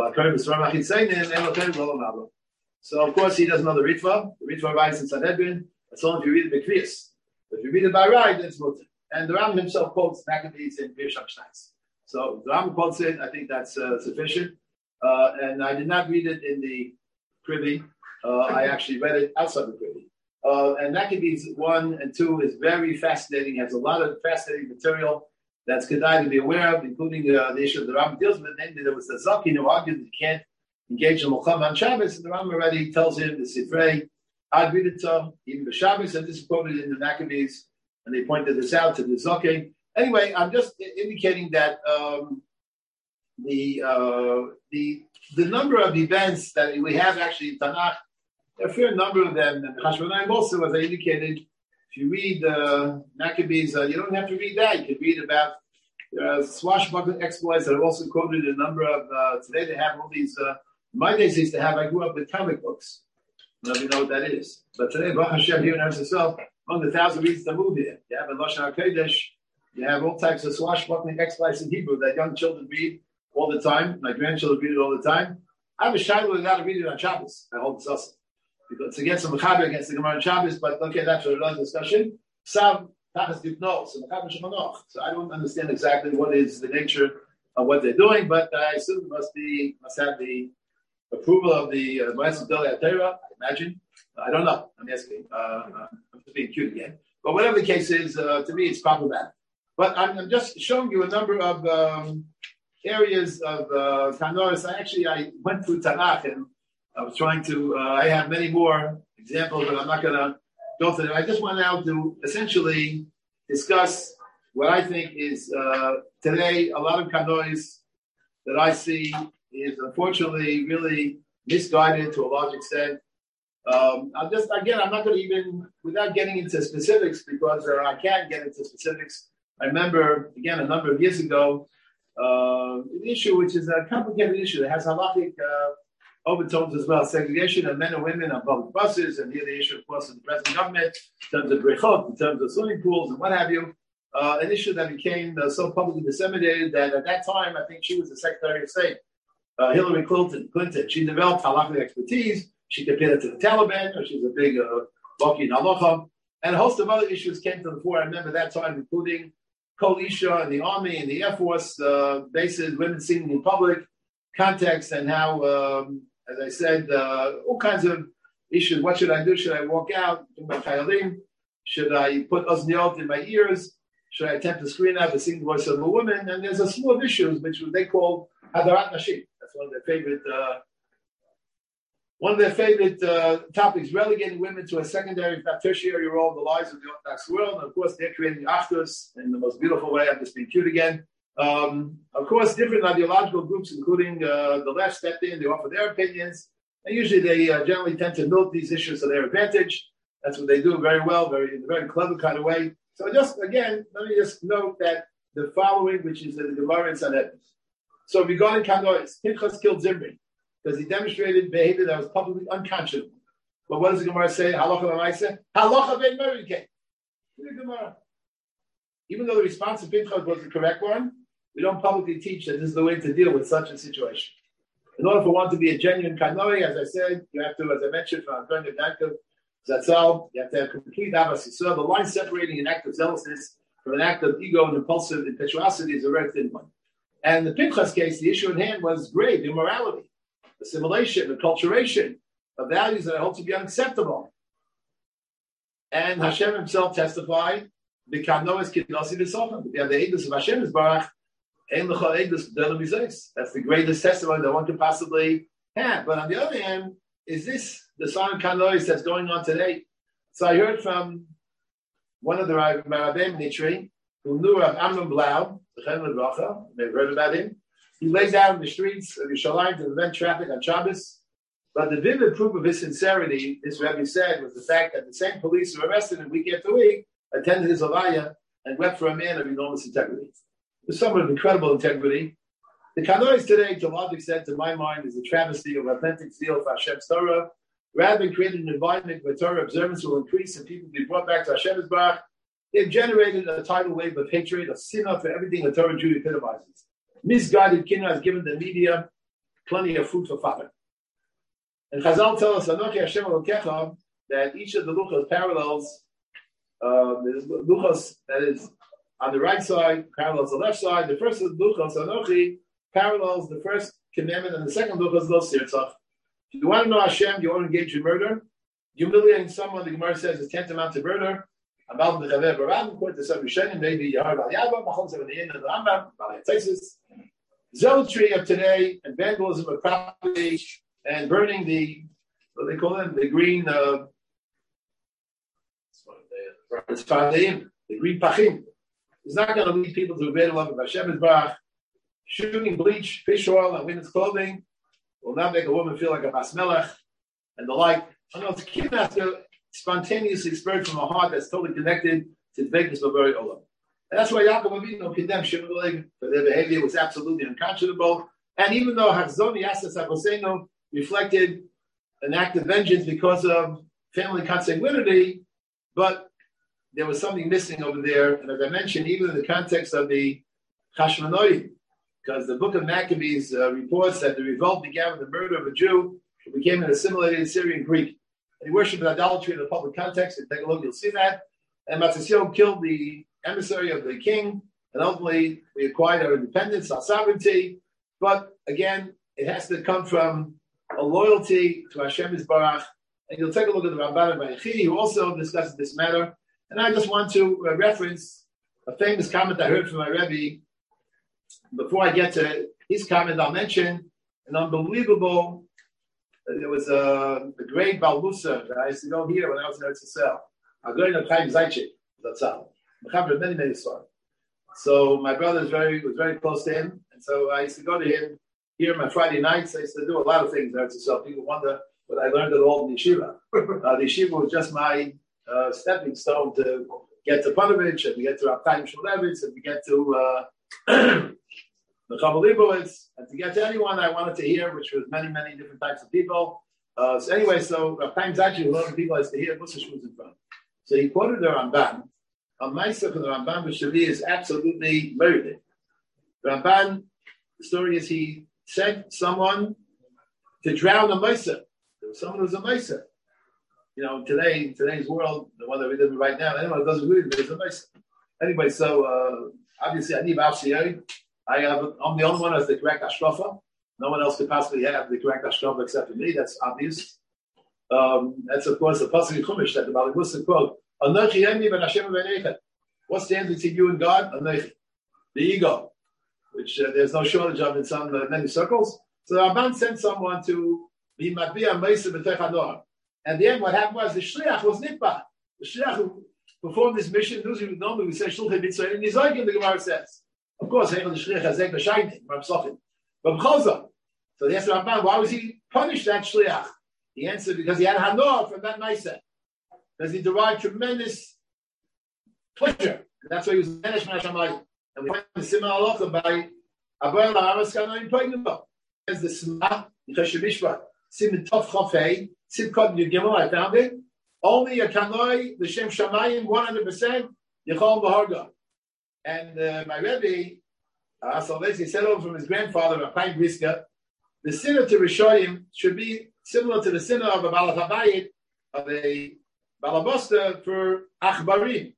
So, of course, he doesn't know the Ritva. The Ritva writes in Sanhedrin. That's only if you read it by Kviyas. If you read it by right, then it's mutter. And the Ram himself quotes Maccabees in Bir Shamshnais. So, the Ram quotes it. I think that's uh, sufficient. Uh, and I did not read it in the privy. Uh, I actually read it outside the privy. Uh, and Maccabees one and two is very fascinating. Has a lot of fascinating material that's Kedai to be aware of, including uh, the issue of the Ram deals with. Namely, there was the Zaki who argued that you can't engage in Mulcham on Shabbos, and the Ram already tells him the Sifrei, I'd read it to him, even the Shabbos, and this is quoted in the Maccabees, and they pointed this out to the Zaki. Anyway, I'm just indicating that um, the uh, the the number of events that we have actually in Tanakh, there are a fair number of them, and Chashmonaim also, as I indicated. If you read uh, Maccabees, uh, you don't have to read that. You can read about uh, swashbuckling exploits that are also quoted in a number of, uh, today they have all these, uh, in my days they used to have, I grew up with comic books. I don't know if you know what that is. But today, Baruch Hashem, here in Eretz Yisrael, among the thousand reasons to move here, you have in Lashon HaKodesh, you have all types of swashbuckling exploits in Hebrew that young children read all the time. My grandchildren read it all the time. I have a shiloh without to read it on Shabbos. I hold this also. Because it's against the Mechaber, against the Gemara and Shabbos, but okay, that's for another discussion. Sam, Tachas Dipno, so Mechaber Shemanoch. So I don't understand exactly what is the nature of what they're doing, but I assume it must be, must have the approval of the Ma'aseh Dali Atera, I imagine. I don't know. I'm asking. Uh, I'm just being cute again. But whatever the case is, uh, to me, it's problematic. But I'm, I'm just showing you a number of um, areas of uh, Tanoris. I actually, I went through Tanakh and I was trying to, uh, I have many more examples, but I'm not going to go through them. I just want now to essentially discuss what I think is uh, today a lot of kanois that I see is unfortunately really misguided to a large extent. Um, I'm just, again, I'm not going to even, without getting into specifics, because uh, I can't get into specifics. I remember, again, a number of years ago, uh, an issue which is a complicated issue that has halakhic uh, overtones as well, segregation of men and women on public buses, and here the issue, of course, of the present government, in terms of brechot, in terms of swimming pools, and what have you. Uh, an issue that became uh, so publicly disseminated that at that time, I think she was the Secretary of State, uh, Hillary Clinton. Clinton. She developed halakhic expertise. She compared it to the Taliban. She's a big uh, Baki Nalocha. And a host of other issues came to the fore. I remember that time, including Kol Isha and the Army and the Air Force uh, bases, women singing in public context, and how, um, as I said, uh, all kinds of issues. What should I do? Should I walk out? Should I put osniot in my ears? Should I attempt to screen out the singing voice of a woman? And there's a slew of issues which they call Hadarat Nashim. That's one of their favorite, uh, one of their favorite uh, topics, relegating women to a secondary, if not tertiary role in the lives of the Orthodox world. And of course, they're creating Achdus in the most beautiful way. I'm just being cute again. Um, of course, different ideological groups, including uh, the left, stepped in. They offer their opinions. And usually they uh, generally tend to milk these issues to their advantage. That's what they do very well, very in a very clever kind of way. So just, again, let me just note that the following, which is the Gemara in Sanhedrin. So regarding Kanois, Pinchas killed Zimri because he demonstrated behavior that was publicly unconscionable. But what does the Gemara say? Halacha l'maaseh? Halacha ben merike. The Gemara. Even though the response of Pinchas was the correct one, we don't publicly teach that this is the way to deal with such a situation. In order for one to be a genuine Kanoi, as I said, you have to, as I mentioned, from Antonio Dankov, Zatzal, you have to have complete Avas Yisrael. The line separating an act of zealousness from an act of ego and impulsive impetuosity is a very thin one. And in the Pinchas case, the issue at hand was grave immorality, assimilation, acculturation of values that are held to be unacceptable. And Hashem himself testified, the Kanois Kidnasi V'Sofim. You have the Eidos of Hashem is Barach, Ein L'cha Eidos D'Elam Yizos. That's the greatest testimony that one could possibly have. But on the other hand, is this the sign of Kanois that's going on today? So I heard from one of the Marabim Nitri, who knew of Amnon Blau, the Chen L'Bracha, they've heard about him. He lays out in the streets of Yerushalayim to prevent traffic on Shabbos. But the vivid proof of his sincerity, this Rebbe said, was the fact that the same police who arrested him week after week attended his Aliyah and wept for a man of enormous integrity. It was someone of incredible integrity. The Kanois today, to a large extent, to my mind, is a travesty of authentic zeal for Hashem's Torah. Rather than creating an environment where Torah observance will increase and people will be brought back to Hashem's Barach, they've generated a tidal wave of hatred, of sinah for everything the Torah Jew epitomizes. Misguided kinah has given the media plenty of food for fodder. And Chazal tell us, Anochi Hashem Elokecha, that each of the luchos parallels, uh, the luchos that is on the right side parallels the left side. The first of the luchos, Anochi, parallels the first commandment, and the second luchos, Lo Sirtzach. If you want to know Hashem, you want to engage in murder. Humiliating someone, the Gemara says, is tantamount to murder. About the Chaver Baram, according to some Rishonim, maybe Yahar Bal Yava, Machon Seven and the Rambam, Bal Yatzaisis. Zealotry of today and vandalism of property and burning the, what do they call it, the green, uh, it's Fadaim, the green Pachim, is not going to lead people to a greater love of Hashem Yisbarach. Shooting bleach, fish oil, and women's clothing will not make a woman feel like a Bas Melech and the like. I know it's kidnapped, spontaneously spurred from a heart that's totally connected to the vagueness of very Olam. And that's why Yaakov Avinu condemned Shimon for their behavior was absolutely unconscionable. And even though Hachzoni Asas HaKosenu reflected an act of vengeance because of family consanguinity, but there was something missing over there. And as I mentioned, even in the context of the Chashmonoim, because the book of Maccabees uh, reports that the revolt began with the murder of a Jew who became an assimilated Syrian Greek. And he worshipped idolatry in a public context. If you take a look, you'll see that. And Matzisio killed the emissary of the king, and ultimately we acquired our independence, our sovereignty. But again, it has to come from a loyalty to Hashem Yisbarach. And you'll take a look at the Ramban of Vayechi, who also discusses this matter. And I just want to uh, reference a famous comment I heard from my Rebbe. Before I get to his comment, I'll mention an unbelievable, uh, there was a, a great Baal Musa that I used to go here when I was in Eretz Yisrael. I'm going to Chaim Zaychik, that's all. Many, many stories. So my brother is very, was very close to him. And so I used to go to him here on Friday nights. I used to do a lot of things in Eretz Yisrael. People wonder what I learned at all in yeshiva. Uh, the yeshiva was just my uh, stepping stone to get to Panovich and to get to Rav Chaim Shmulevitz and to get to uh, the Chaim Leibowitz and to get to anyone I wanted to hear, which was many, many different types of people. Uh, so anyway, so Rav Chaim Zaychik, a lot of people I used to hear, Musa was in front. So he quoted the Ramban. A Maisa from the Ramban B'Shali is absolutely murdered. Ramban, the story is he sent someone to drown a Maisa. There was someone who was a Maisa. you know, today, in today's world, the one that we live in right now, anyone who doesn't read it, there's a nice. Anyway, so uh, obviously, I need Avsiyah. I have, I'm the only one who has the correct Ashkafa. No one else could possibly have the correct Ashkafa except for me. That's obvious. Um, that's, of course, the Pasuk in Chumash that the Bali Musa quote, Anochi Emi ben Hashem ben Echad. What stands between you and God? Anochi. The ego, which uh, there's no shortage of in some uh, many circles. So the Ramban sent someone to be Matbiya Meisa b'Tech HaNoar. And the end, what happened was the Shliach was Nitba. The Shliach who performed this mission, normally we say Shulchan Mitzvah, and Nizoykin, the Gemara says. Of course, the Shliach has Zeg B'Shayim, but B'Chozah. So they asked the Ramban, why was he punished, that Shliach? He answered, because he had Hanor from that Meisa. Because he derived tremendous pleasure. And that's why he was banished from Hashemayim. And we find the similar halacha by Abraham Haramas Kanoi Poignabo. There's the Simah, the Chesed Mishpat, Sim Tov Chafei, Sim Kod Yugimel, I found it. Only a Kanoi, the Shem Shamayim, one hundred percent, Yechol B'Harga. And uh, my Rebbe, uh, Salvesi, said over from his grandfather, Raphaim Briska, the sinner to Rishoyim should be similar to the sinner of a Balatabayit, of a Balabosta for Achbarim.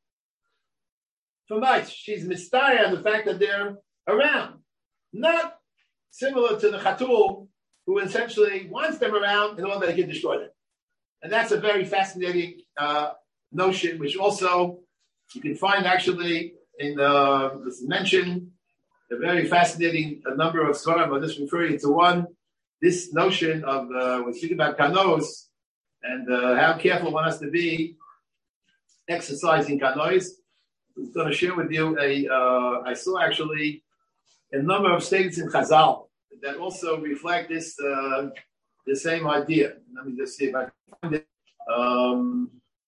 For mice, she's mistaya on the fact that they're around. Not similar to the Chatul, who essentially wants them around in order that they can destroy them. And that's a very fascinating uh, notion, which also you can find actually in uh, this mention, a very fascinating a number of svarim. I'll just refer you to one. This notion of, uh, we're speaking about kanos, and uh, how careful one has to be exercising kanos. I'm going to share with you a, uh, I saw actually a number of statements in Chazal that also reflect this, uh, the same idea. Let me just see if I can find it. Um,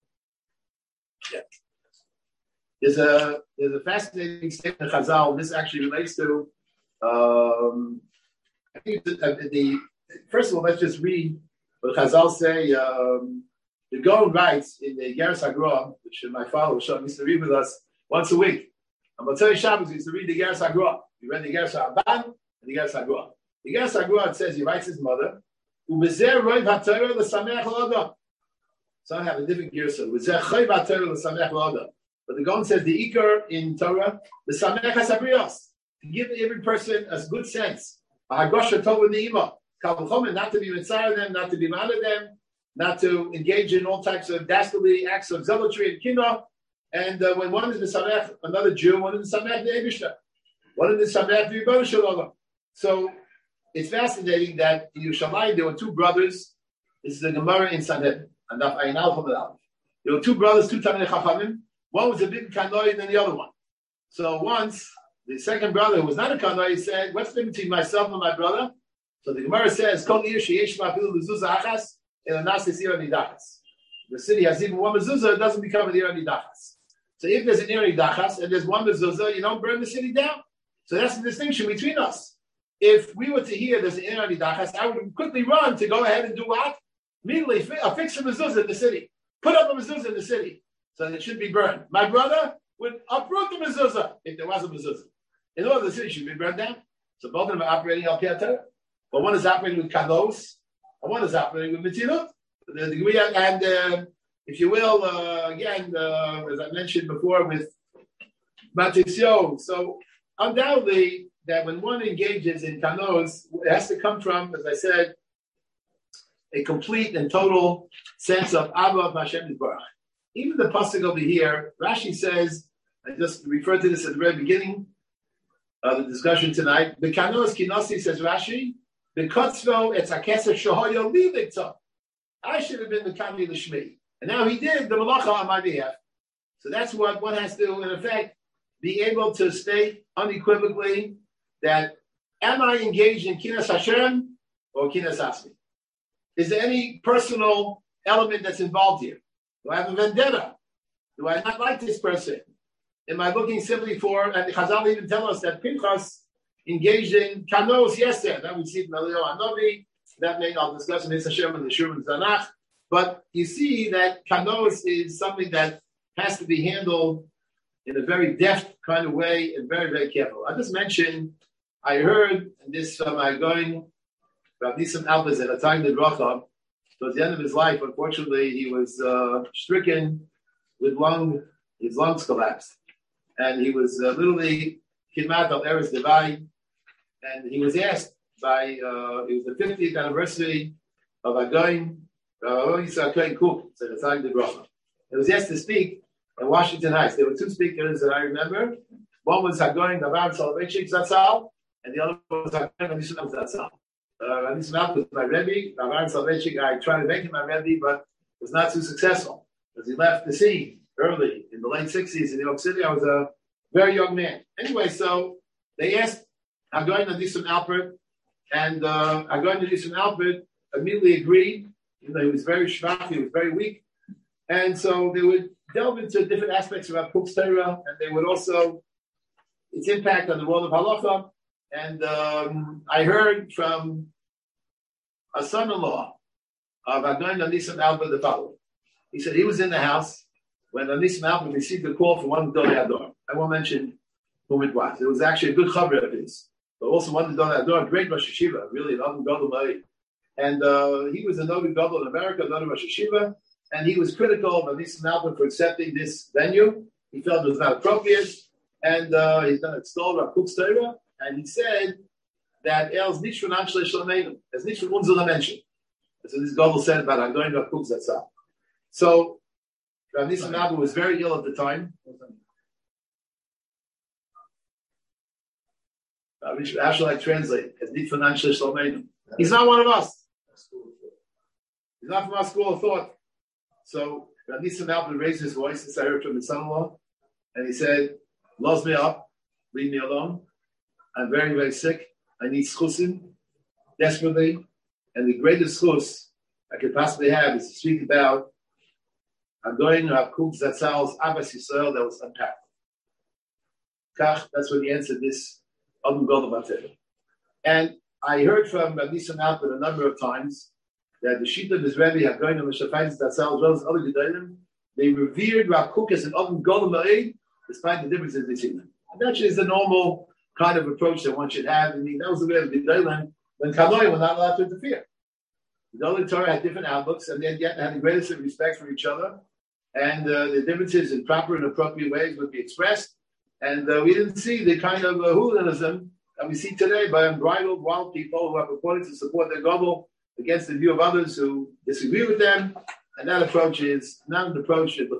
yeah. There's a, there's a fascinating statement in Chazal. This actually relates to, um, I think the, uh, the, first of all, let's just read what Chazal say. Um, the Gaon writes in the Geras HaGroa, which my father used to read with us once a week. On Motzei Shabbos, he used to read the Geras HaGroa. He read the Geras HaRamban and the Geras HaGroa. The Geras HaGroa, it says, he writes his mother, Ubezer roiv haTorah l'sameach l'odam. Some have a different Gersa. Ubezer choiv haTorah l'sameach l'odam. But the Gaon says the Iker in Torah, the Sameach HaSabrios, to give every person a good sense. A Hagosha Tova Ne'ima. Kal not to be mitzvah them, not to be mad at them, not to engage in all types of dastardly acts of zealotry and kinah. And uh, when one is the Samech, another Jew, one is the Samech the Eibishter, one is the Samech the Rebbeinu Shalom. So it's fascinating that in Yerushalayim there were two brothers. This is the Gemara in Sanhedrin, and there were two brothers, two Talmidei Chachamim. One was a big kanoi than the other one. So once the second brother, who was not a kanoi, he said, "What's the difference between myself and my brother?" So the Gemara says, "Kol ir sheyesh ma'afilu mezuzah achas el nasis ir nidachas." The city has even one mezuzah; it doesn't become an ir nidachas. So if there's an ir nidachas and there's one mezuzah, you don't burn the city down. So that's the distinction between us. If we were to hear there's an ir nidachas, I would quickly run to go ahead and do what? Immediately fix a mezuzah in the city, put up a mezuzah in the city, so that it should be burned. My brother would uproot the mezuzah if there was a mezuzah. In order the city should be burned down. So both of them are operating al Piyatah. But one is operating with kados, and one is operating with mitzvot. The degree, and uh, if you will, uh, again, uh, as I mentioned before, with Matisyo. So undoubtedly, that when one engages in kanos, it has to come from, as I said, a complete and total sense of Abba of Hashem Yisbarach. Even the pasuk over here, Rashi says, I just referred to this at the very beginning of the discussion tonight. The kanos kinosi, says Rashi, the kotzvo it's a kesef shahoyo lilikto. I should have been the kami l'shmi, and now he did the malacha on my behalf. So that's what one has to, in effect, be able to state unequivocally that am I engaged in kinas Hashem or kinas asmi? Is there any personal element that's involved here? Do I have a vendetta? Do I not like this person? Am I looking simply for, and the Chazal even tell us that Pinchas engaged in kanos yesterday. That we see in Elio Hanavi. That may I'll discuss in Hashem and the Shurman Zanach. But you see that kanos is something that has to be handled in a very deft kind of way and very, very careful. I just mentioned, I heard this from my going, Rav Nissim Alpes at a time the Bracha, towards the end of his life, unfortunately, he was uh, stricken with lung, his lungs collapsed. And he was uh, literally kimat al eretz devai. And he was asked by, uh, it was the fiftieth anniversary of Agoin, uh, Agoin Cook, so the time of the Bracha. He was asked to speak in Washington Heights. There were two speakers that I remember. One was Hagoin Davar Soloveitchik Zatzal, and the other one was Hagoin Anishan Zatzal. Uh, Anishan was my Rebbe. Davar Soloveitchik, I tried to make him my Rebbe, but was not too successful because he left the scene early in the late sixties in New York City. I was a very young man. Anyway, so they asked Hagoin Anishan Alpert, and uh, Hagoin Anishan Alpert immediately agreed. You know, he was very schwach, he was very weak. And so they would delve into different aspects about Cook's Torah, and they would also, its impact on the world of halacha. And um, I heard from a son-in-law of Hagoin Anishan Alpert the following. He said he was in the house when Anishan Alpert received a call from one of the Gedolei Hador. I won't mention whom it was. It was actually a good chaver of his, but also one of the Gedolei Hador, a great Rosh Hashiva, really an Adam Gadol Ma'id. And uh, he was a Novi Gadol in America, another Rosh Hashiva, and he was critical of Anishan Alpert for accepting this venue. He felt it was not appropriate, and uh, he's done it stole Rav Kook's Torah, and he said that Els nicht von Anshle Shlomeinu, es nicht von unserer Menschen. So this Gadol said about Hagoin Rav Kook Zatzal. So Rav Anishan Alpert was very ill at the time. How shall I translate? Es nicht von Anshle Shlomeinu. He's not one of us. He's not from our school of thought. So Rav Anishan Alpert raised his voice, as I heard from his son-in-law, and he said, "Loves me up, leave me alone. I'm very, very sick. I need schusim desperately, and the greatest schus I could possibly have is to speak about Hagoin Rav Kook Zatzal's Abbas Yisrael that was unpacked." Kach, that's what he answered this Adam Gadol Bater. And I heard from Rav Anishan Alpert a number of times that the Shita of his Rebbe, Hagoin and Meshafayis Zatzal, as well as other Gedolim, they revered Rav Kook as an Adam Gadol Ma'id, despite the differences between them. And that is the normal kind of approach that one should have. I mean, that was the way of Gedolim when Kanoim were not allowed to interfere. The Gedolei Torah had different outlooks, and they yet had the greatest of respect for each other, and uh, the differences in proper and appropriate ways would be expressed. And uh, we didn't see the kind of uh, hooliganism that we see today by unbridled, wild people who are purporting to support their Gadol against the view of others who disagree with them. And that approach is not an approach that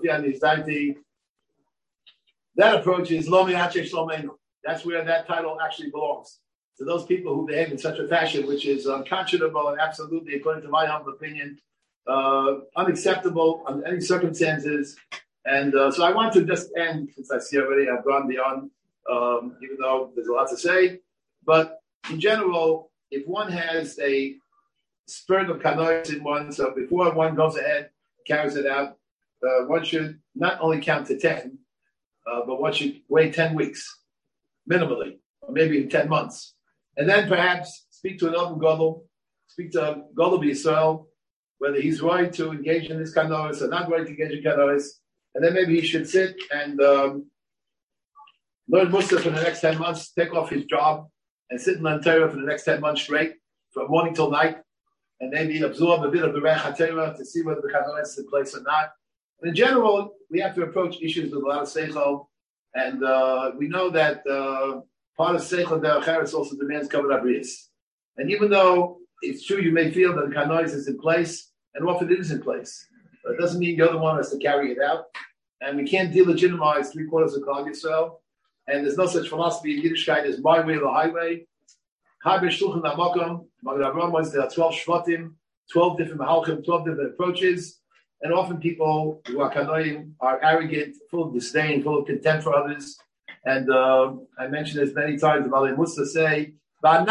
that approach is Lo Mi'ache Shlomeinu. That's where that title actually belongs. To those people who behave in such a fashion which is unconscionable and absolutely, according to my humble opinion, uh, unacceptable under any circumstances. And uh, so I want to just end, since I see already I've gone beyond, um, even though there's a lot to say. But in general, if one has a spirit of kanois in one, so before one goes ahead, carries it out, uh, one should not only count to ten, uh, but one should wait ten weeks, minimally, or maybe ten months. And then perhaps speak to an Adam Gadol, speak to Gadol B'Yisrael, whether he's right to engage in this kanois or not right to engage in kanois. And then maybe he should sit and um, learn Musaf for the next ten months, take off his job, and sit in learn Torah for the next ten months straight, from morning till night, and maybe absorb a bit of the Reich HaTorah to see whether the Kanoah is in place or not. And in general, we have to approach issues with a lot of seichel, and uh, we know that uh, part of seichel derech eretz also demands kavod abrius. And even though it's true you may feel that the Kanoah is in place, and often it is in place, but it doesn't mean the other one has to carry it out. And we can't delegitimize three quarters of Klal Yisrael. And there's no such philosophy in Yiddishkeit as my way or the highway. There are twelve shvatim, twelve different mahalchim, twelve different approaches. And often people who are kanoim are arrogant, full of disdain, full of contempt for others. And uh, I mentioned this many times. The Malay Musa say, when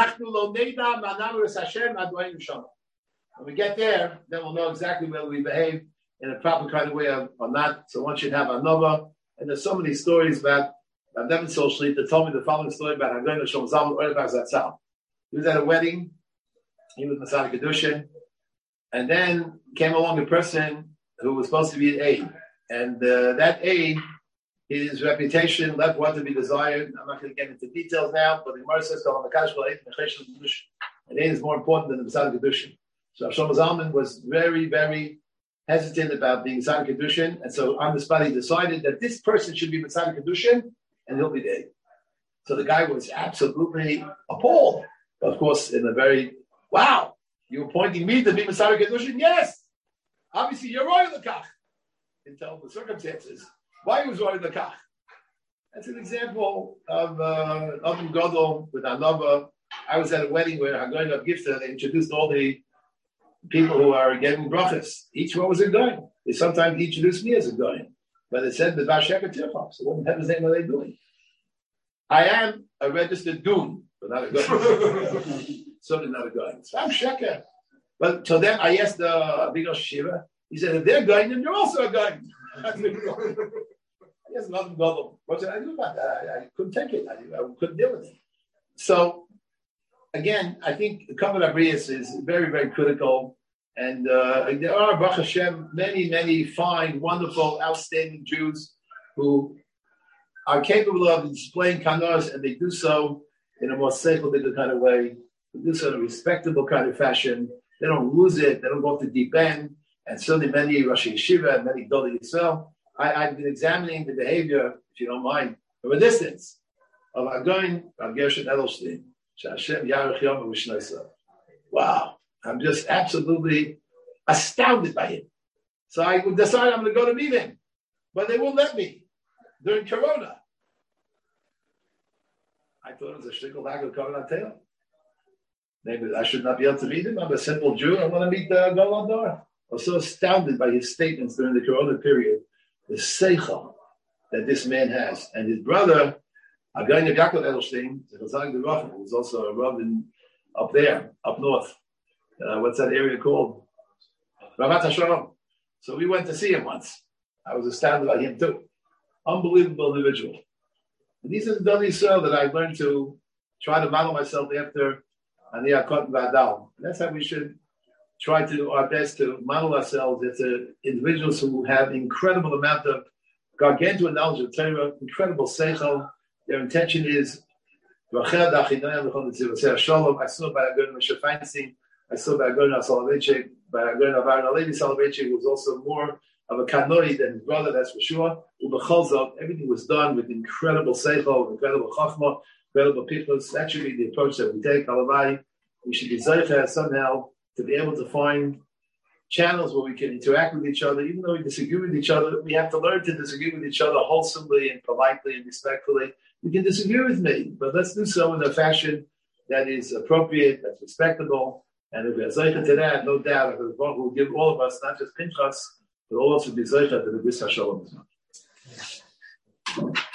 we get there, then we'll know exactly whether we behave in a proper kind of way or, or not. So one should have a nova. And there's so many stories about I've never told Shlit that told me the following story about Hagoin Shom Zalman Orev Zatzal. He was at a wedding. He was Masada Kedushin. And then came along a person who was supposed to be an aide. And uh, that aide, his reputation left what to be desired. I'm not going to get into details now, but the Gemara says, an aide is more important than the Masada Kedushin. So Shlomo Zalman was very, very hesitant about being Mitzad Kedushin, and so on the spot he decided that this person should be Mitzad Kedushin, and he'll be there. So the guy was absolutely appalled. Of course, in a very, wow, you're appointing me to be Mitzad Kedushin? Yes! Obviously, you're Roy Lekach. In tell the circumstances. Why he was Roy Lekach? That's an example of uh, Adam Gadol with Anava. I was at a wedding where Hagoyin of Gifta, they introduced all the people who are getting brachas. Each one was a Goyin. They sometimes introduced me as a Goyin. But it said the Vasheka Tirchov. So what in heaven's name are they doing? I am a registered Goon, but not a Goyin. Certainly not a Goyin. So I'm Sheker. But so then I asked the uh, Big Shiva, he said, if they're Goyin, then you're also a Goyin. I guess nothing Gadol. What did I do about that? I, I couldn't take it. I, I couldn't deal with it. So, again, I think the Kavanah Brias is very, very critical. And uh, there are, Baruch Hashem, many, many fine, wonderful, outstanding Jews who are capable of displaying kanos, and they do so in a more seichel kind of way. They do so in a respectable kind of fashion. They don't lose it. They don't go off the deep end. And certainly many Rosh Yeshiva and many Gedolei Yisrael. I, I've been examining the behavior, if you don't mind, from a distance, of Agoin Rav Gershon Edelstein. Hashem Yarech Yom V'Shnoisa. Wow. I'm just absolutely astounded by him. So I would decide I'm going to go to meet him. But they won't let me during Corona. I thought it was a shtickle lack of Kavanah Teil. Maybe I should not be able to meet him. I'm a simple Jew. I want to meet uh, Golan Dor. I was so astounded by his statements during the Corona period. The seichel that this man has. And his brother, Again of Yaakov Edelstein, who was also a Rav in, up there, up north. Uh, what's that area called? Ramat HaShalom. So we went to see him once. I was astounded by him too. Unbelievable individual. And these are the Gedolei Yisrael that I learned to try to model myself after Aniyah Kot Vadal. That's how we should try to do our best to model ourselves as uh, individuals who have incredible amount of gargantuan knowledge of Torah, incredible seichel. Their intention is Rachel Dachinayim Shalom. I saw by Agon Moshe Feinstein. I saw by Agon Soloveitchik, by Agon Avar Alevi Soloveitchik, who was also more of a kanoi than his brother. That's for sure. Ubecholzot, everything was done with incredible seichel, incredible chachma, incredible pichus. That should be the approach that we take. Alavai, we should be zeicha somehow to be able to find channels where we can interact with each other. Even though we disagree with each other, we have to learn to disagree with each other wholesomely and politely and respectfully. You can disagree with me, but let's do so in a fashion that is appropriate, that's respectable. And if we are zeicha to that, no doubt, it will give all of us, not just Pinchas, but all of us will be zeicha to the Bris HaShalom.